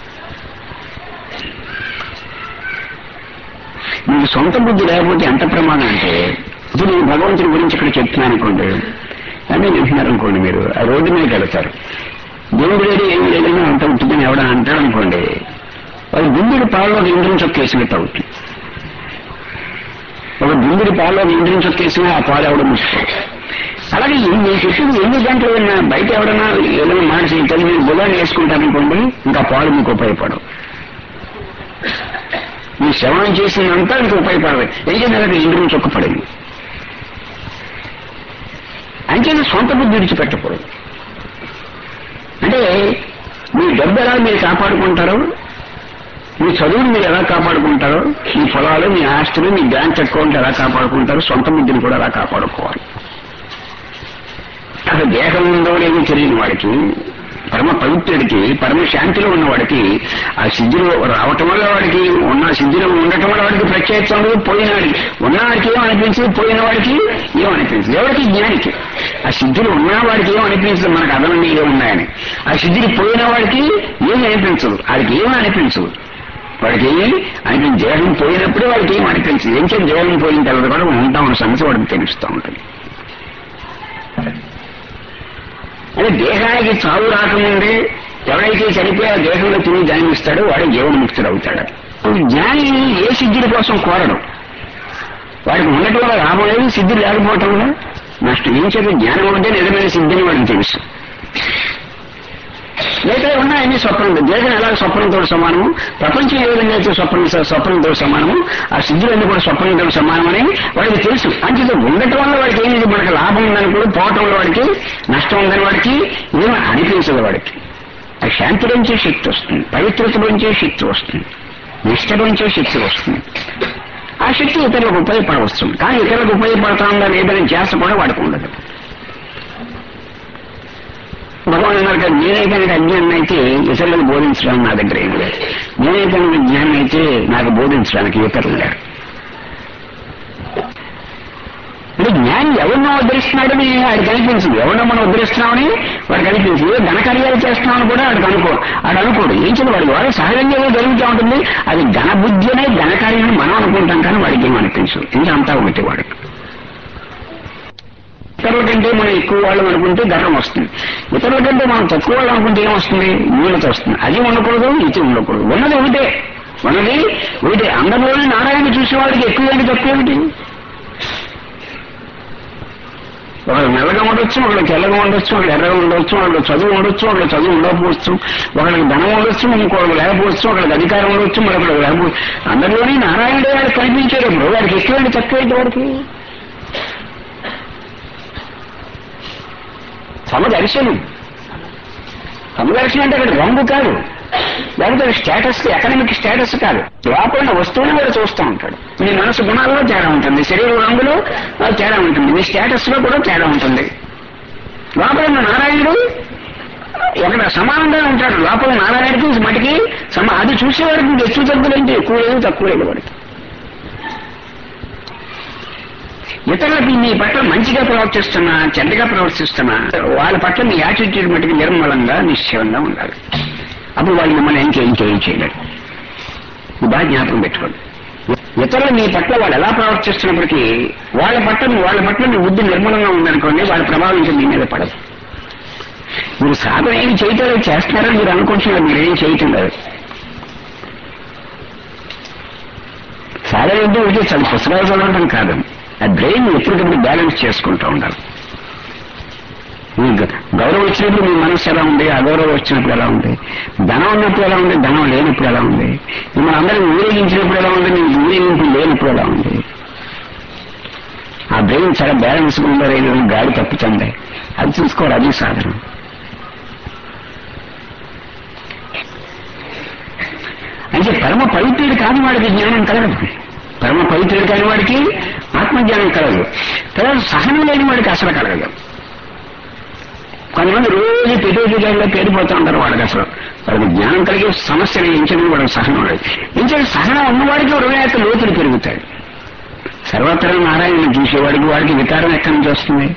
మీకు సొంత బుద్ధి లేకపోతే ఎంత ప్రమాదం అంటే, ఇప్పుడు నేను భగవంతుడి గురించి ఇక్కడ చెప్తున్నాను అనుకోండి, అన్నీ వింటున్నారనుకోండి, మీరు ఆ రోడ్డు మీదకి వెళ్తారు. దేవుడు లేదు ఏమి లేదని అంత ఉంటుందని ఎవడని అంటాడు అనుకోండి, వాళ్ళు బిందుడి పాలలో ఇంద్రుని చొక్కేసినట్టు అవుతుంది. ఒక బిందుడి పాలలో ఇంద్రుని చొక్కేసినా ఆ పాలు ఎవడ ముసుకోడు. అలాగే నేను చెప్పింది 8 గంటలు విన్నా బయట ఎవడన్నా ఏదైనా మానేసి తల్లి మీరు బుధాన్ని వేసుకుంటారనుకోండి, ఇంకా పాలు మీకు ఉపయోగపడవు. మీ శ్రవణం చేసిందంతా మీకు ఉపయోగపడదు. ఎందుకంటే ఇంద్రుని చొక్కపడింది. అంటే సొంత బుద్ధి విడిచిపెట్టకూడదు. అంటే మీ డబ్బు ఎలా మీరు కాపాడుకుంటారో, మీ చదువుని మీరు ఎలా కాపాడుకుంటారో, మీ పొలాలు, మీ ఆస్తులు, మీ బ్యాంక్ అకౌంట్ ఎలా కాపాడుకుంటారో, సొంత బుద్ధిని కూడా ఎలా కాపాడుకోవాలి. అసలు దేహం ఉందో లేదో తెలియని వాడికి, పరమ పవిత్రుడికి, పరమ శాంతిలో ఉన్నవాడికి ఆ సిద్ధిలో రావటం వల్ల వాడికి, ఉన్న సిద్ధిలో ఉండటం వల్ల వాడికి ప్రత్యేకత ఉండదు. పోయినవాడికి ఉన్నవాడికి ఏమనిపించదు, పోయిన వాడికి ఏమనిపించదు. ఎవరికి? జ్ఞానికి. ఆ సిద్ధిలో ఉన్నవాడికి ఏమనిపించదు, మనకు అదనంగా ఏమి ఉన్నాయని. ఆ సిద్ధిని పోయిన వాడికి ఏమి అనిపించదు, వాడికి ఏమీ అనిపించదు. వాడికి ఏమి అనిపించదు. దేహం పోయినప్పుడే వాడికి ఏమి అనిపించదు. ఏం చేసి దేహం పోయిన తర్వాత కూడా ఉంటామన్న సంగతి వాడికి తెలుస్తూ ఉంటుంది. అదే దేహానికి చావు రాకముందే ఎవరైతే చనిపోయి ఆ దేహంలో తిని జన్మిస్తాడో వాడు జీవన్ముక్తుడు అవుతాడు. జ్ఞాని ఏ సిద్ధిల కోసం కోరడు. వాడికి ఉండటం వల్ల లాభం లేదు, సిద్ధి లేకపోవటం వల్ల నష్టం. ఏం చేత జ్ఞానం ఉంటే నిజమైన సిద్ధిని వాడికి తెలుసు. లేదా ఉన్నాయని స్వప్నం. దేశం ఎలా స్వప్నంతో సమానము, ప్రపంచం ఏ విధంగా అయితే స్వప్నంతో సమానము, ఆ సిద్ధులన్నీ కూడా స్వప్నంతో సమానమని వాడికి తెలుసు. అంచేత ఉండటం వల్ల వాడికి ఏమి మనకు లాభం ఉందని కూడా, పోవటం వల్ల వాడికి నష్టం ఉందని వాడికి ఏమీ అనిపించదు. వాడికి ఆ శాంతిలోంచే శక్తి వస్తుంది, పవిత్రతలోంచే శక్తి వస్తుంది, నిష్టలోంచే శక్తి వస్తుంది. ఆ శక్తి ఇతరులకు ఉపయోగపడవస్తుంది. కానీ ఇతరులకు ఉపయోగపడతా ఉందా లేదని చేస కూడా వాడికి ఉండదు. భగవాన్ అన్నారు, నేనే కనుక అజ్ఞానం అయితే ఇతరులకు బోధించడానికి నా దగ్గర ఏం లేదు. నేనే కనుక జ్ఞానం అయితే నాకు బోధించడానికి ఇతరులు లేరు. అంటే జ్ఞాని ఎవరినో ఉద్ధరిస్తున్నాడని వాడికి కనిపించదు. ఎవరినో మనం ఉద్ధరిస్తున్నామని వాడికి కనిపించదు. ఏ ఘనకార్యాలు చేస్తున్నామని కూడా వాడికి అనుకోడు. ఏం చేయాలి, వాడు సహజంగా ఏదో జరుగుతూ ఉంటుంది. అది ఘనబుద్ధి అనే ఘనకార్యాన్ని మనం అనుకుంటాం, కానీ వాడికి ఏం అనిపించదు. ఇంకా అంతా ఒకటి వాడికి. ఇతరుల కంటే మనం ఎక్కువ వాళ్ళు అనుకుంటే గర్వం వస్తుంది. ఇతరుల కంటే మనం తక్కువ వాళ్ళు అనుకుంటే ఏమొస్తుంది, న్యూనత వస్తుంది. అది ఉండకూడదు, ఇది ఉండకూడదు. ఉన్నది ఒకటే. అందరిలోనే నారాయణ చూసేవాడికి ఎక్కువ ఏంటి, తక్కువ ఏమిటి? ఒకళ్ళు నల్లగా ఉండొచ్చు, ఒకళ్ళు తెల్లగా ఉండొచ్చు, ఒకళ్ళు ఎర్రగా ఉండొచ్చు, ఒకళ్ళు చదువు ఉండొచ్చు, ఒకళ్ళు చదువు ఉండకపోవచ్చు, ఒకళ్ళకి ధనం ఉండొచ్చు, ఇంకొకళ్ళు లేకపోవచ్చు, ఒకళ్ళకి అధికారం ఉండొచ్చు, మరొకళ్ళు లేకపోవచ్చు. అందరిలోనే నారాయణుడే వాడికి కనిపించేటప్పుడు వాడికి ఎక్కువ ఏంటి, తక్కువ ఏంటి? వాడికి సమదర్శనం అంటే అక్కడ రంగు కాదు, లేకపోతే స్టేటస్, ఎకనామిక్ స్టేటస్ కాదు. లోపల వస్తువుని కూడా చూస్తూ ఉంటాడు. మీ మనసు గుణాల్లో తేడా ఉంటుంది, శరీర రంగులో తేడా ఉంటుంది, మీ స్టేటస్ లో కూడా తేడా ఉంటుంది. లోపల నారాయణుడు ఒక సమానంగా ఉంటాడు. లోపల నారాయణుడికి మటుకి అది చూసేవాడికి ఎక్కువ తగ్గులేంటి, ఎక్కువ లేదు, తక్కువ లేదు. వాడికి ఇతరులకి మీ పట్ల మంచిగా ప్రవర్తిస్తున్నా, చెడ్డగా ప్రవర్తిస్తున్నా, వాళ్ళ పట్ల మీ యాటిట్యూడ్ మటుకు నిర్మలంగా, నిశ్చయంగా ఉండాలి. అప్పుడు వాళ్ళు మిమ్మల్ని ఇంకేం చేయలేరు. బాగా జ్ఞాపకం పెట్టుకోండి. ఇతరులు మీ పట్ల వాళ్ళు ఎలా ప్రవర్తిస్తున్నప్పటికీ వాళ్ళ పట్ల మీ బుద్ధి నిర్మలంగా ఉందనుకోండి, వాళ్ళ ప్రభావం ఇంకా మీ మీద పడదు. మీరు సాధన ఏమి చేయటం చేస్తున్నారని మీరు అనుకుంటున్నారు, మీరేం చేయటం లేదు. సాధన ఏంటో ఒకటి చాలా పుస్తకాలు చదవడం కాదు, ఆ బ్రెయిన్ ఎప్పటికప్పుడు బ్యాలెన్స్ చేసుకుంటూ ఉండాలి. మీకు గౌరవం వచ్చినప్పుడు మీ మనసు ఎలా ఉంది, అగౌరవం వచ్చినప్పుడు ఎలా ఉంది, ధనం ఉన్నప్పుడు ఎలా ఉంది, ధనం లేనప్పుడు ఎలా ఉంది, మిమ్మల్ని అందరినీ ఊరేగించినప్పుడు ఎలా ఉంది, మీకు ఊరేగింపు లేనప్పుడు ఎలా ఉంది. ఆ బ్రెయిన్ చాలా బ్యాలెన్స్ గా ఉందో ఏదో గాడి తప్పుతుంది, అది చూసుకోవాలి. అది సాధన. అంటే పరమ పవిత్రుడు కాని వాడికి జ్ఞానం కలగదు. పరమ పవిత్రుడు కాని వాడికి ఆత్మజ్ఞానం కలగదు. తర్వాత సహనం లేని వాడికి అసలు కలగదు. కొంతమంది రోజు పెట్టుబడిలో పేరిపోతూ ఉంటారు. వాళ్ళకి జ్ఞానం కలిగే సమస్యలు ఎంచడం వాడికి సహనం లేదు. ఎంచడం సహనం ఉన్నవాడికి హృదయ యొక్క లోతులు పెరుగుతాయి. సర్వత్రా నారాయణను చూసేవాడికి వాడికి వికారం ఎక్కడి నుంచి వస్తుంది?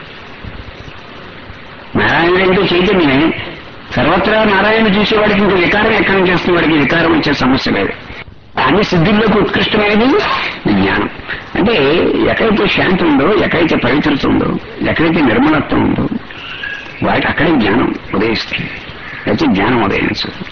నారాయణుడు అంటే చైతన్యమే. సర్వత్రా నారాయణ చూసేవాడికి ఇంకో వికారం ఎక్కడి నుంచి వస్తుంది? వాడికి వికారం వచ్చే సమస్య లేదు. అన్ని సిద్ధుల్లోకి ఉత్కృష్టమైనది జ్ఞానం. అంటే ఎక్కడైతే శాంతి ఉందో, ఎక్కడైతే పవిత్రత ఉందో, ఎక్కడైతే నిర్మలత్వం ఉందో వాటికి అక్కడే జ్ఞానం ఉదయిస్తుంది. అయితే జ్ఞానం ఉదయించదు.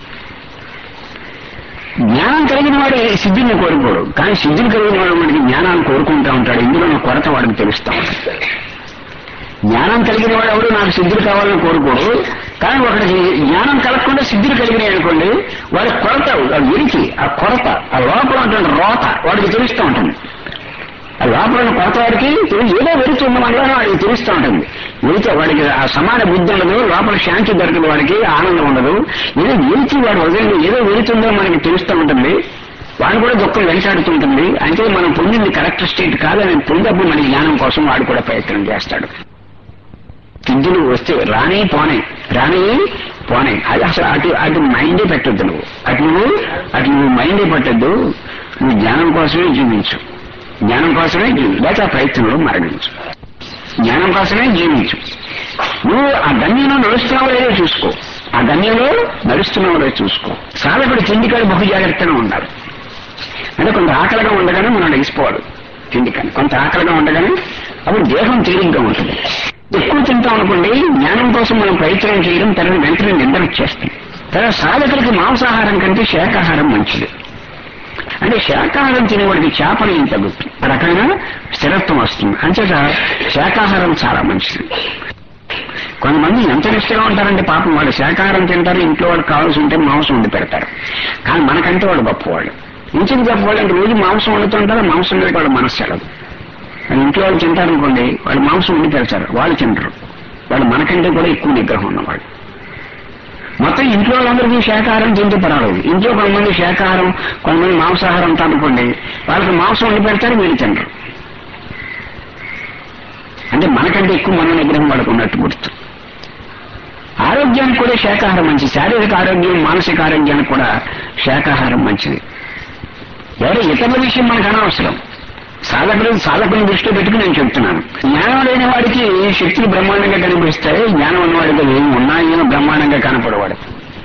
జ్ఞానం కలిగిన వాడు సిద్ధిని కోరుకోడు, కానీ సిద్ధిని కలిగిన వాడు మనకి జ్ఞానాన్ని కోరుకుంటూ ఉంటాడు. ఇందులో నా కొరత వాడికి తెలుస్తూ ఉంటాడు. జ్ఞానం కలిగిన వాడు ఎవరు నాకు సిద్ధులు కావాలని కోరుకోడు, కానీ ఒకటికి జ్ఞానం కలగకుండా సిద్ధులు కలిగినాయి అనుకోండి, వాడి కొరత, ఆ విరికి, ఆ కొరత, ఆ లోపల ఉంటుంది రోత వాడికి తెలుస్తూ ఉంటుంది. ఆ లోపల కొత్త వాడికి ఏదో వెలుతున్న మనలో వాడికి తెలుస్తూ ఉంటుంది. వెళితే వాడికి ఆ సమాన బుద్ధి ఉండదు, లోపల శాంతి దొరకదు, వాడికి ఆనందం ఉండదు. ఏదో వెలిచి వాడు హృదయంలో ఏదో వెలుతుందో మనకి తెలుస్తూ ఉంటుంది. వాడు కూడా దుఃఖం వెంటాడుతుంటుంది. అంటే మనం పొందింది కరెక్ట్ స్టేట్ కాదని పొందప్పుడు మన జ్ఞానం కోసం వాడు కూడా ప్రయత్నం చేస్తాడు. సిద్ధులు వస్తే రానే పోనే అది అసలు అటు మైండే పెట్టద్దు. నువ్వు మైండే పెట్టద్దు. నువ్వు జ్ఞానం కోసమే జీవించు, జ్ఞానం కోసమే లేక ఆ ప్రయత్నంలో మరణించు, జ్ఞానం కోసమే జీవించు. నువ్వు ఆ గమ్యంలో నడుస్తున్నావో లేదో చూసుకో, ఆ గమ్యంలో నడుస్తున్నావో లేదో చూసుకో. సాధకుడు తిండికాడు బహు జాగ్రత్తగా ఉండాలి. అంటే కొంత ఆకలిగా ఉండగానే మనం లెగిసిపోవాలి తిండికాని, కొంత ఆకలిగా ఉండగానే అప్పుడు దేహం తేలిగ్గా ఉంటుంది. ఎక్కువ తింటాం అనుకోండి, జ్ఞానం కోసం మనం ప్రయత్నం చేయడం తర్వాత వెంటనే నిద్ర వచ్చేస్తాం. తర్వాత సాధకులకి మాంసాహారం కంటే శాకాహారం మంచిది. అంటే శాకాహారం తినేవాడికి చేపలు ఏం తగ్గుతుంది, ఆ రకమైన స్థిరత్వం వస్తుంది. అంచేత శాకాహారం చాలా మంచిది. కొంతమంది ఎంత నిష్టగా ఉంటారంటే పాపం వాళ్ళు శాకాహారం తింటారు, ఇంట్లో వాడు కావాల్సి ఉంటే మాంసం వండి పెడతారు. కానీ మనకంటే వాడు గొప్పవాళ్ళు. ఇంటికి గొప్పవాళ్ళు అంటే రోజు మాంసం వండుతుంటారు, మాంసం మీద వాడు మనస్సు వెళ్ళదు. ఇంట్లో వాళ్ళు తింటారనుకోండి, వాళ్ళు మాంసం వండి పెడతారు, వాళ్ళు తింటారు. వాళ్ళు మనకంటే కూడా ఎక్కువ నిగ్రహం ఉన్నవాళ్ళు. మొత్తం ఇంట్లో వాళ్ళందరికీ శాకాహారం తింటే పర్వాలేదు. ఇంట్లో కొంతమంది శాకాహారం, కొంతమంది మాంసాహారం అనుకోండి, వాళ్ళకి మాంసం వండి పెడతారు, వీళ్ళు తింటారు. అంటే మనకంటే ఎక్కువ మన నిగ్రహం వాళ్ళకు ఉన్నట్టు గుర్తు. ఆరోగ్యానికి కూడా శాకాహారం మంచిది. శారీరక ఆరోగ్యం, మానసిక ఆరోగ్యానికి కూడా శాకాహారం మంచిది. ఎవరో ఇతరుల విషయం మనకు అనవసరం. సాధకుని దృష్టిలో పెట్టుకుని నేను చెప్తున్నాను. జ్ఞానం లేని వాడికి శక్తులు బ్రహ్మాండంగా కనిపిస్తాయి, జ్ఞానం ఉన్నవాడికి ఏమి ఉన్నాయేమో బ్రహ్మాండంగా కనపడవాడు.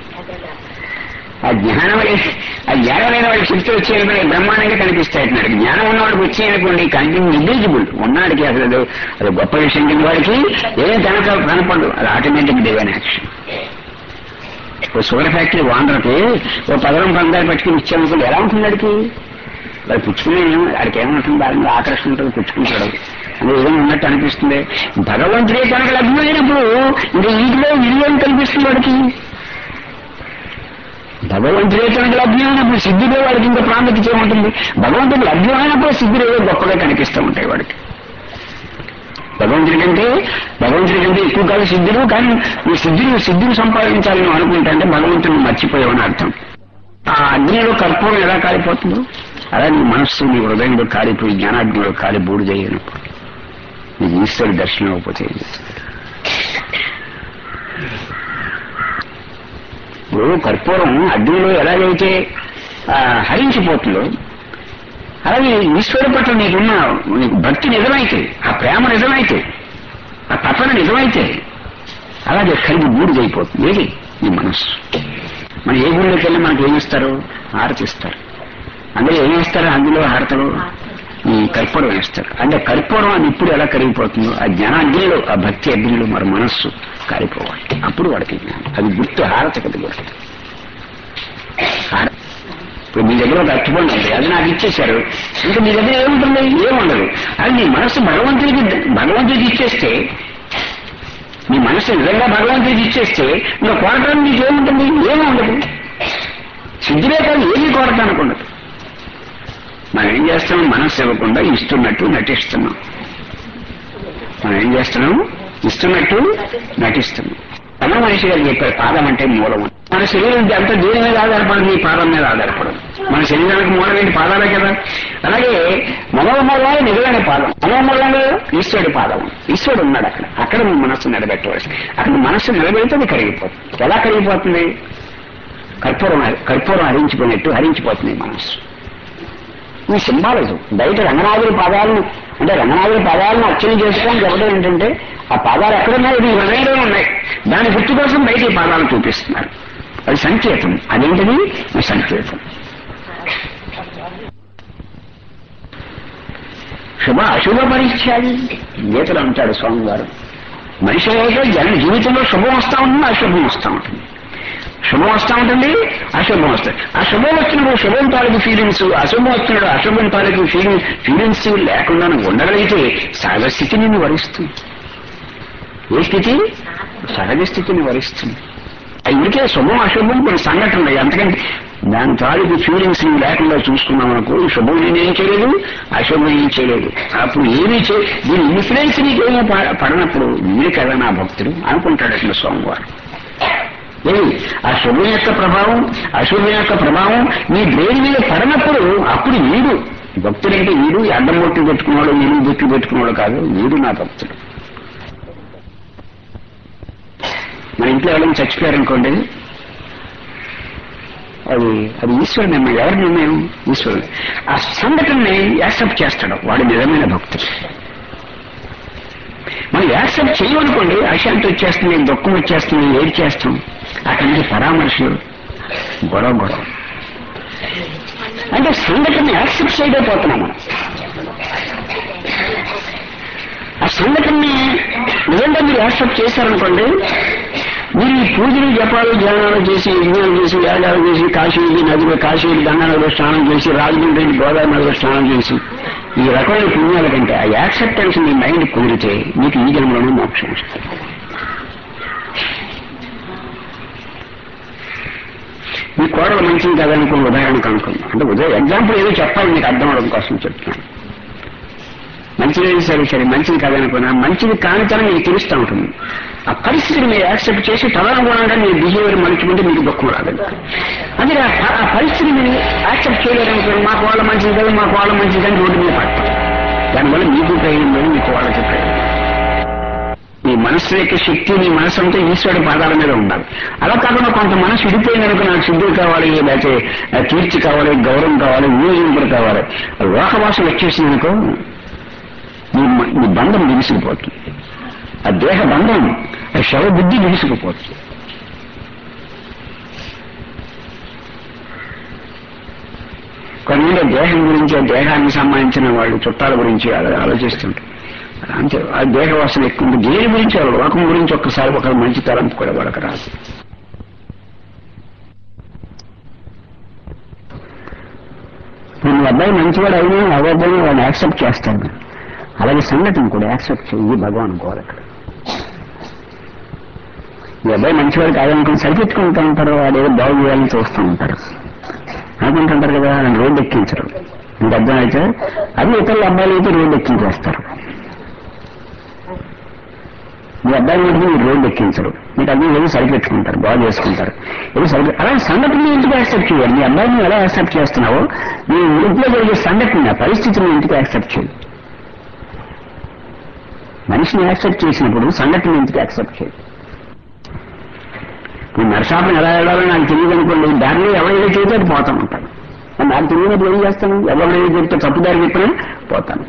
ఆ జ్ఞానం లేని వాడికి శక్తులు వచ్చేయనుకోండి బ్రహ్మాండంగా కనిపిస్తాయి అంటున్నాడు. జ్ఞానం ఉన్నవాడికి వచ్చేయనుకోండి కంటిన్యూ నిగ్లిజిబుల్, ఉన్నాడికి అసలు అది గొప్ప విషయం కింద వాడికి ఏం కనపడదు. అది ఆటోమేటిక్ డివైన్ యాక్షన్. ఓ షుగర్ ఫ్యాక్టరీ ఓనర్కి ఓ 10 రూపాయలు పట్టుకుని ఇచ్చామనుకోండి, ఎలా ఉంటుంది వాడికి? వాడు పుచ్చుకునే వాడికి ఏమంటుంది, దాని మీద ఆకర్షణ ఉంటుంది, పుచ్చుకుంటాడు. అంటే ఏదైనా ఉన్నట్టు అనిపిస్తుంది. భగవంతుడే కనుక లభ్యమైనప్పుడు ఇంకా ఇంట్లో విలువేం కనిపిస్తుంది వాడికి. భగవంతుడే కనుక లభ్యమైనప్పుడు సిద్ధుడే వాడికి ఇంకా ప్రాముఖ్యత ఏముంటుంది. భగవంతుడు లభ్యమైనప్పుడు సిద్ధుడు ఏదో గొప్పగా కనిపిస్తూ ఉంటాయి వాడికి. భగవంతుడి కంటే ఎక్కువ కాదు సిద్ధుడు. కానీ నువ్వు సిద్ధుని సంపాదించాలని నువ్వు అనుకుంటా అంటే భగవంతుడిని మర్చిపోయావని అర్థం. ఆ అగ్నిలో కర్పూరం ఎలా కాలిపోతుందో అలా నీ మనస్సు, నీ హృదయంలో కాలిపోయి జ్ఞానాగ్నిలో కాలి బూడి చేయనప్పుడు నీకు ఈశ్వరుడు దర్శనం అవ్వకపోతే ఇప్పుడు కర్పూరం అగ్నిలో ఎలాగైతే హరించిపోతుందో అలాగే ఈశ్వరుడు పట్ల నీకు భక్తి నిజమైతే, ఆ ప్రేమ నిజమైతే, ఆ తపన నిజమైతే అలాగే కలిగి బూడిద అయిపోతుంది ఏది నీ మనస్సు. మన ఏ గుడిలోకి వెళ్ళి మనకు ఏమిస్తారు? హారతిస్తారు. అందులో ఏమేస్తారు? అందులో హారతలు ఈ కర్పూరం వేస్తారు. అంటే కర్పూరం అది ఇప్పుడు ఎలా కరిగిపోతుందో ఆ జ్ఞానాగ్నిలో, ఆ భక్తి అగ్నిలో మన మనస్సు కారిపోవాలి. అప్పుడు వాడికి జ్ఞానం. అది గుర్తు, హారత కదా గుర్తు. ఇప్పుడు మీ దగ్గర ఒక అట్టుకోండి ఉంది, అది నాకు ఇచ్చేశారు. ఇంకా మీ దగ్గర ఏముంటుంది? ఏముండదు. అది నీ మనస్సు భగవంతుడికి ఇచ్చేస్తే, నీ మనస్సు నిజంగా భగవంతుడికి ఇచ్చేస్తే ఇంకా కోరటానికి నీకు ఏముంటుంది? ఏమీ ఉండదు. సిద్ధులే కాదు, ఏమీ కోరటానికి ఉండదు. మనం ఏం చేస్తున్నాం? మనస్సు ఇవ్వకుండా ఇస్తున్నట్టు నటిస్తున్నాం. మనం ఏం చేస్తున్నాం? ఇస్తున్నట్టు నటిస్తున్నాం. రమణ మహర్షి గారు చెప్పారు, పాదం అంటే మూలం. మన శరీరం అంతా దేని మీద ఆధారపడదు? ఈ పాదం మీద ఆధారపడదు. మన శరీరానికి మూలం ఏంటి? పాదాలే కదా. అలాగే మనోమూలాలు నిజమైన పాదం, మనోమూలంలో ఈశ్వరుడి పాదం. ఈశ్వరుడు ఉన్నాడు అక్కడ. అక్కడ మనస్సు నిలబెట్టవలసి. అక్కడ మనస్సు నిలబెడితే అది కరిగిపోతుంది. ఎలా కరిగిపోతుంది? కర్పూరం హరించిపోతుంది మనస్సు. ఈ సింబాలజం బయట రంగనాథుడి పాదాలను అర్చన చేసుకోవడం చెప్పడం ఏంటంటే ఆ పాదాలు ఎక్కడున్నాయి? ఇది హృదయంలో ఉన్నాయి. దాని గుర్తు కోసం బయట ఈ పాదాలు చూపిస్తున్నారు. అది సంకేతం. అదేంటిది? సంకేతం. శుభ అశుభ పరిచ్ఛాది గీతలు అంటాడు స్వామివారు. మనిషి అయితే జీవితంలో శుభం వస్తూ ఉంటుంది, అశుభం వస్తూ ఉంటుంది. శుభం వస్తూ ఉంటుంది, అశుభం వస్తుంది. ఆ శుభం వచ్చినప్పుడు శుభం తాలూకు ఫీలింగ్స్, అశుభం వచ్చినప్పుడు అశుభం తాలూకు ఫీలింగ్స్ లేకుండా ఉండగలిగితే సహజ స్థితిని వరిస్తుంది. ఏ స్థితి? సహజ స్థితిని వరిస్తుంది. ఇందుకే శుభం అశుభం కొన్ని సంఘటనలు. అంతకంటే దాని తాలూకు ఫీలింగ్స్ ని లేకుండా చూసుకున్నాం అనుకో, శుభం నేనేం చేయలేదు, అశుభం ఏం చేయలేదు. అప్పుడు ఏమీ దీని ఇన్ఫ్లుయెన్స్ నీకేమో పడినప్పుడు మీరు కదా నా భక్తుడు అనుకుంటాడు స్వామివారు. ఏది ఆ శుభం యొక్క ప్రభావం అశుభం యొక్క ప్రభావం నీ బ్రెయిన్ మీద పడినప్పుడు అప్పుడు వీడు భక్తుడంటే వీడు అడ్డం బొట్లు పెట్టుకున్నాడు, నేను బొట్లు పెట్టుకున్నాడు కాదు, వీడు నా భక్తుడు. మన ఇంట్లో ఎవరైనా చచ్చిపోయారనుకోండి, అది ఈశ్వరుడు నిర్ణయం. ఎవరి నిర్ణయం? ఈశ్వరుడు. ఆ సంఘటనని యాక్సెప్ట్ చేస్తాడు, వాడు నిజమైన భక్తుడు. మనం యాక్సెప్ట్ చేయమనుకోండి, అశాంతి వచ్చేస్తుంది, దుఃఖం వచ్చేస్తుంది, ఏడ్ చేస్తాం, అక్కడి నుంచి పరామర్శలు, గొడవ. అంటే సంఘటన యాక్సెప్ట్ చేయలేకపోతున్నాం మనం. ఆ సంఘటనని నిజంగా మీరు యాక్సెప్ట్ చేశారనుకోండి, మీరు ఈ పూజలు జపాలు ధ్యానాలు చేసి యజ్ఞాలు చేసి యాగాలు చేసి కాశీ నదిలో కాశీ గంగానదిలో స్నానం చేసి రాజమండ్రి గోదావరి నదిలో స్నానం చేసి ఈ రకమైన పుణ్యాల కంటే ఆ యాక్సెప్టెన్స్ మీ మైండ్ కుదిరితే మీకు ఈ జన్మలోనే మోక్షం వస్తుంది. మీ కోడలు మంచిది కాదనుకో, ఉదాహరణకు అనుకుందాం. అంటే ఎగ్జాంపుల్ ఏదో చెప్పాలి మీకు అర్థం అవడం కోసం చెప్తున్నాను. మంచిది సరే మంచిది కాదనుకున్నా మంచిది కానితనం మీకు తెలుస్తూ ఉంటుంది. ఆ పరిస్థితిని మీరు యాక్సెప్ట్ చేసి తదనుగుణంగా మీ బిహేవియర్ మలుచుకుంటే మీకు దుఃఖం రాదండి. అందుకే ఆ పరిస్థితిని మీరు యాక్సెప్ట్ చేయలేదనుకోండి, మాకు వాళ్ళ మంచిది కదా మాకు వాళ్ళ మంచిది కానీ రోడ్డు మీద పడతాం. దానివల్ల మీకు ప్రయోజనం లేదు, మీకు వాళ్ళకి ప్రయోజనం. మీ మనస్సు యొక్క శక్తి మీ మనస్సు అంతా ఈశ్వరుడి పాదాల మీద ఉండాలి. అలా కాకుండా కొంత మనసు విడిపోయిందనుకో, నాకు సిద్ధులు కావాలి, లేకపోతే కీర్తి కావాలి, గౌరవం కావాలి, ఊహింపులు కావాలి, లోకవాసం వచ్చేసిందనుకో మీ బంధం నిలిసిపోతుంది. ఆ దేహ బంధం ఆ శవ బుద్ధి నిలిసిపోతుంది. కొంతమంది దేహం గురించి ఆ దేహానికి సంబంధించిన వాళ్ళు చుట్టాల గురించి ఆలోచిస్తుంటారు. అంతే ఆ దేహవాసన ఎక్కువ. దేని గురించి వాళ్ళు లోకం గురించి ఒక్కసారి ఒక మంచి తలంపు కూడా వాళ్ళకి రాదు. మీ అబ్బాయి మంచివాడు అయినా అవ్వద్దని వాడిని యాక్సెప్ట్ చేస్తాను. అలాగే సంఘటన కూడా యాక్సెప్ట్ చేయి భగవాన్ కోరక. ఈ అబ్బాయి మంచివాడు కాదనుకుని సరిపెట్టుకుంటూ ఉంటారు, వాడేదో బాగు చేయాలని చూస్తూ ఉంటారు, అనుకుంటుంటారు కదా. రోడ్డు ఎక్కించరు. మీకు అర్థం అయితే అది ఇతరుల అబ్బాయిలు అయితే రోడ్డు ఎక్కించేస్తారు. మీ అబ్బాయి మటుకు మీరు రోడ్డు ఎక్కించరు. మీకు అన్ని ఏదో సరిపెట్టుకుంటారు, బాగు చేసుకుంటారు. అలా సంఘటన ఇంటికి యాక్సెప్ట్ చేయాలి. మీ అబ్బాయిని ఎలా యాక్సెప్ట్ చేస్తున్నావో మీ ఇంట్లో జరిగే సంఘటన పరిస్థితిని ఇంటికి యాక్సెప్ట్ చేయాలి. మనిషిని యాక్సెప్ట్ చేసినప్పుడు సంఘటన ఇంటికి యాక్సెప్ట్ చేయాలి. ఈ నరసాపం ఎలా వెళ్ళాలో నాకు తెలియదు అనుకోండి, దారిలో ఎవరైనా చేస్తే అది పోతా ఉంటాను. నాకు తెలియనప్పుడు ఏం చేస్తాను? ఎవరైనా చెప్తే తప్పుదారి చెప్పినా పోతాను.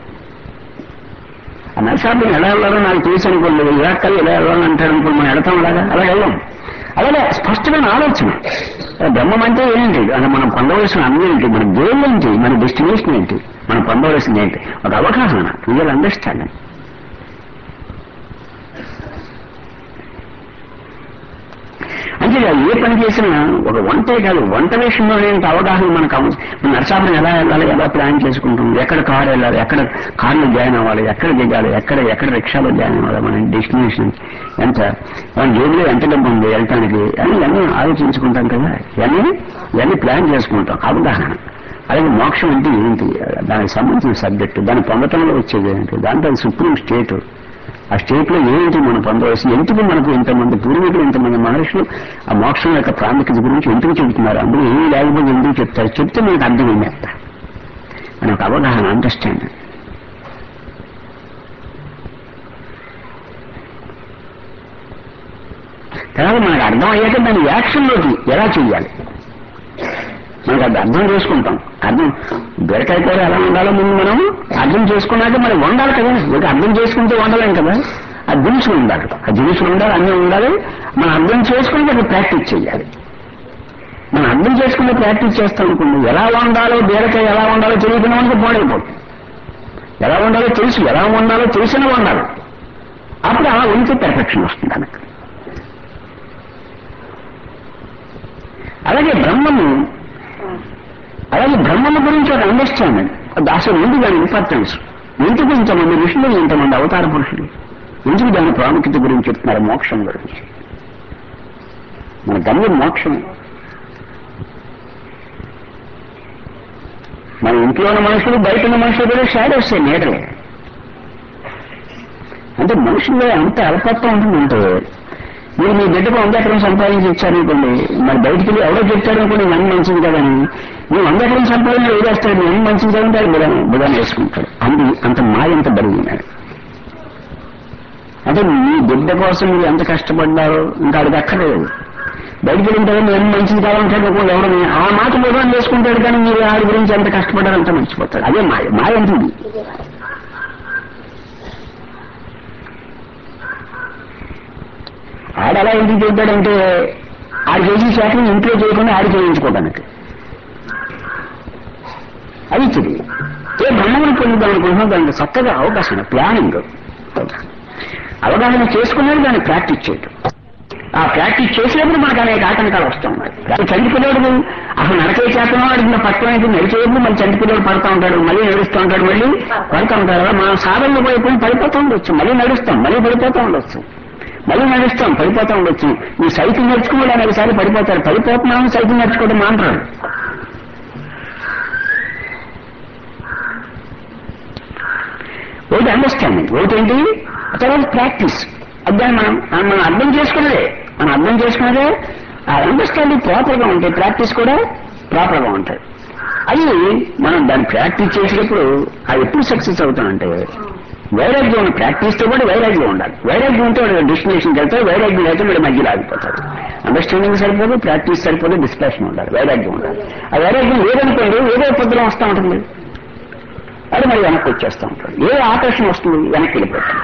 ఆ నరసాపం ఎలా వెళ్ళాలో నాకు తెలుసు అనుకోండి, ఇలాక్కలు ఎలా వెళ్ళాలని అంటారు అనుకోండి, మనం వెళ్తాం అలా వెళ్ళాం. అలాగే స్పష్టమైన ఆలోచన. బ్రహ్మం అంటే ఏంటి, అది మనం పొందవలసిన అన్నీ ఏంటి, మన గోల్ ఏంటి, మన డెస్టినేషన్ ఏంటి, మనం పొందవలసింది ఏంటి, ఒక అవగాహన, రియల్ అండర్స్టాండింగ్. అంటే ఏ పని చేసినా ఒక వంటే కాదు, వంట విషయంలోనే అవగాహన మనకు నరసాపం ఎలా వెళ్ళాలి, ఎలా ప్లాన్ చేసుకుంటాం, ఎక్కడ కారు వెళ్ళాలి, ఎక్కడ కార్లో జాయిన్ అవ్వాలి, ఎక్కడ దిగాలి, ఎక్కడ రిక్షాలో జాయిన్ అవ్వాలి, మన డెస్టినేషన్ ఎంత, మన జోబులో ఎంత డబ్బు ఉంది వెళ్ళటానికి అని ఇవన్నీ ఆలోచించుకుంటాం కదా. ఇవన్నీ ప్లాన్ చేసుకుంటాం, అవగాహన. అలాగే మోక్షం అంటే ఏంటి, దానికి సంబంధించిన సబ్జెక్టు, దాని పొందటంలో వచ్చేది ఏంటి, దాంట్లో సుప్రీం స్టేట్. ఆ స్టేట్ లో ఏంటి మనం పొందవలసి, ఎందుకు మనకు ఇంతమంది పూర్వీకులు ఇంతమంది మహర్షులు ఆ మోక్షం యొక్క ప్రాముఖ్యత గురించి ఎందుకు చెబుతున్నారు, అందులో ఏమీ లేకపోతే ఎందుకు చెప్తారు, చెప్తే మనకు అర్థమైంది అంత అని ఒక అవగాహన, అండర్స్టాండింగ్. తర్వాత మనకు అర్థం అయ్యాక దాని యాక్షన్లోకి ఎలా చెయ్యాలి మనకు అది అర్థం చేసుకుంటాం. బీరకాయ కూర ఎలా ఉండాలో ముందు మనం అర్థం చేసుకున్నాక మరి వండాలి కదా. ఇక అర్థం చేసుకుంటే వండలేం కదా. ఆ దినుసులు ఉండాలి, అన్నీ ఉండాలి. మనం అర్థం చేసుకుని అది ప్రాక్టీస్ చేయాలి. మనం అర్థం చేసుకుని ప్రాక్టీస్ చేస్తాం అనుకోండి, ఎలా వండాలో బీరకాయ ఎలా వండాలో తెలియకుండా మనకు పాడైపోతుంది. ఎలా వండాలో తెలిసిన వండాలి. అప్పుడు అలా ఉంటే పెర్ఫెక్షన్ వస్తుంది కనుక. అలాగే బ్రహ్మము గురించి ఒక అండర్స్టాండింగ్, అసలు ఉంది దాని ఇంపార్టెన్స్. ఎందుకు ఇంతమంది ఋషులు, ఇంతమంది అవతార పురుషులు ఎందుకు దాని ప్రాముఖ్యత గురించి చెప్తున్నారు, మోక్షం గురించి. మన గమ్యం మోక్షం. ఇంట్లో ఉన్న మనుషులు బయట ఉన్న మనుషులు కూడా షాడోస్ నీడలు. అంటే మనుషుల్లో అంత అల్పత్వం ఉంటుందంటే మీరు మీ బిడ్డకు 100 ఎకరం సంపాదించి ఇచ్చారనుకోండి, మరి బయటికి వెళ్ళి ఎవరో చెప్తాడు అనుకోండి నన్ను మంచిది కదని, నువ్వు 100 ఎకరం సంపాదన ఏదేస్తాడు, నన్ను మంచిది కదంటే అది బుధాన్ని వేసుకుంటాడు. అంత మాయ ఎంత బరువున్నాడు. అంటే మీ బిడ్డ కోసం మీరు ఎంత కష్టపడ్డారో ఇంకా అది అక్కర్లేదు. బయటికి వెళ్ళింటారో నేను మంచిది కావాలంటాడు అనుకోండి, ఎవరు ఆ మాట బుధాన్ని వేసుకుంటాడు, కానీ మీరు ఆడి గురించి ఎంత కష్టపడ్డారంతా మర్చిపోతాడు. అదే మాయ అంటుంది. ఆడ అలా ఎందుకు చెప్తాడంటే ఆడు చేసిన శాఖను ఇంట్లో చేయకుండా ఆడి చేయించుకోవడానికి. అది తెలియదు. ఏ బ్రహ్మను పొందుదాం అనుకుంటున్నాం, దానికి చక్కగా అవకాశం ప్లానింగ్ అవగాహన చేసుకునేది దాన్ని ప్రాక్టీస్ చేయటం. ఆ ప్రాక్టీస్ చేసేప్పుడు మనకు అనేక ఆటంకాలు వస్తూ ఉన్నాయి. చంటి పిల్లడు అసలు నడకే చేతనో అడిగిన పట్టుకునేది నడిచేప్పుడు మళ్ళీ చంటి పిల్లడు పడుతూ ఉంటాడు, మళ్ళీ నడుస్తూ ఉంటాడు, మళ్ళీ పడుతూ ఉంటాడు. మనం సాధనలో పోయిపోయి పడిపోతూ ఉండొచ్చు, మళ్ళీ నడుస్తాం, మళ్ళీ పడిపోతూ ఉండొచ్చు, మళ్ళీ నడుస్తాం, పడిపోతూ ఉండొచ్చు. ఈ సైకిల్ నేర్చుకున్నాడు అనేకసారి పడిపోతారు, పడిపోతున్నామని సైకిల్ నేర్చుకోవడం మాంటాడు. ఒకటి అండర్స్టాండింగ్, ఒకటేంటి తర్వాత ప్రాక్టీస్. అర్థం మనం అర్థం చేసుకున్నదే ఆ అండర్స్టాండింగ్ ప్రాపర్గా ఉంటాయి, ప్రాక్టీస్ కూడా ప్రాపర్గా ఉంటాయి. అది మనం దాన్ని ప్రాక్టీస్ చేసేటప్పుడు అది ఎప్పుడు సక్సెస్ అవుతామంటే వైరాగ్యం ప్రాక్టీస్తో పాటు వైరాగ్యం ఉండాలి. వైరాగ్యం ఉంటే వాడు డెస్టినేషన్కి వెళ్తాడు, వైరాగ్యం అయితే వీడు మధ్యలో ఆగిపోతాడు. అండర్స్టాండింగ్ సరిపోదు, ప్రాక్టీస్ సరిపోదు, డిస్పాషన్ ఉండాలి, వైరాగ్యం ఉండాలి. ఆ వైరాగ్యం ఏదనుకోండి ఏదో ఉపద్రవం వస్తూ ఉంటుంది, అది మరి వెనక్కి వచ్చేస్తూ ఉంటాడు. ఏ ఆకర్షణ వస్తుంది వెనక్కి వెళ్ళిపోతుంది.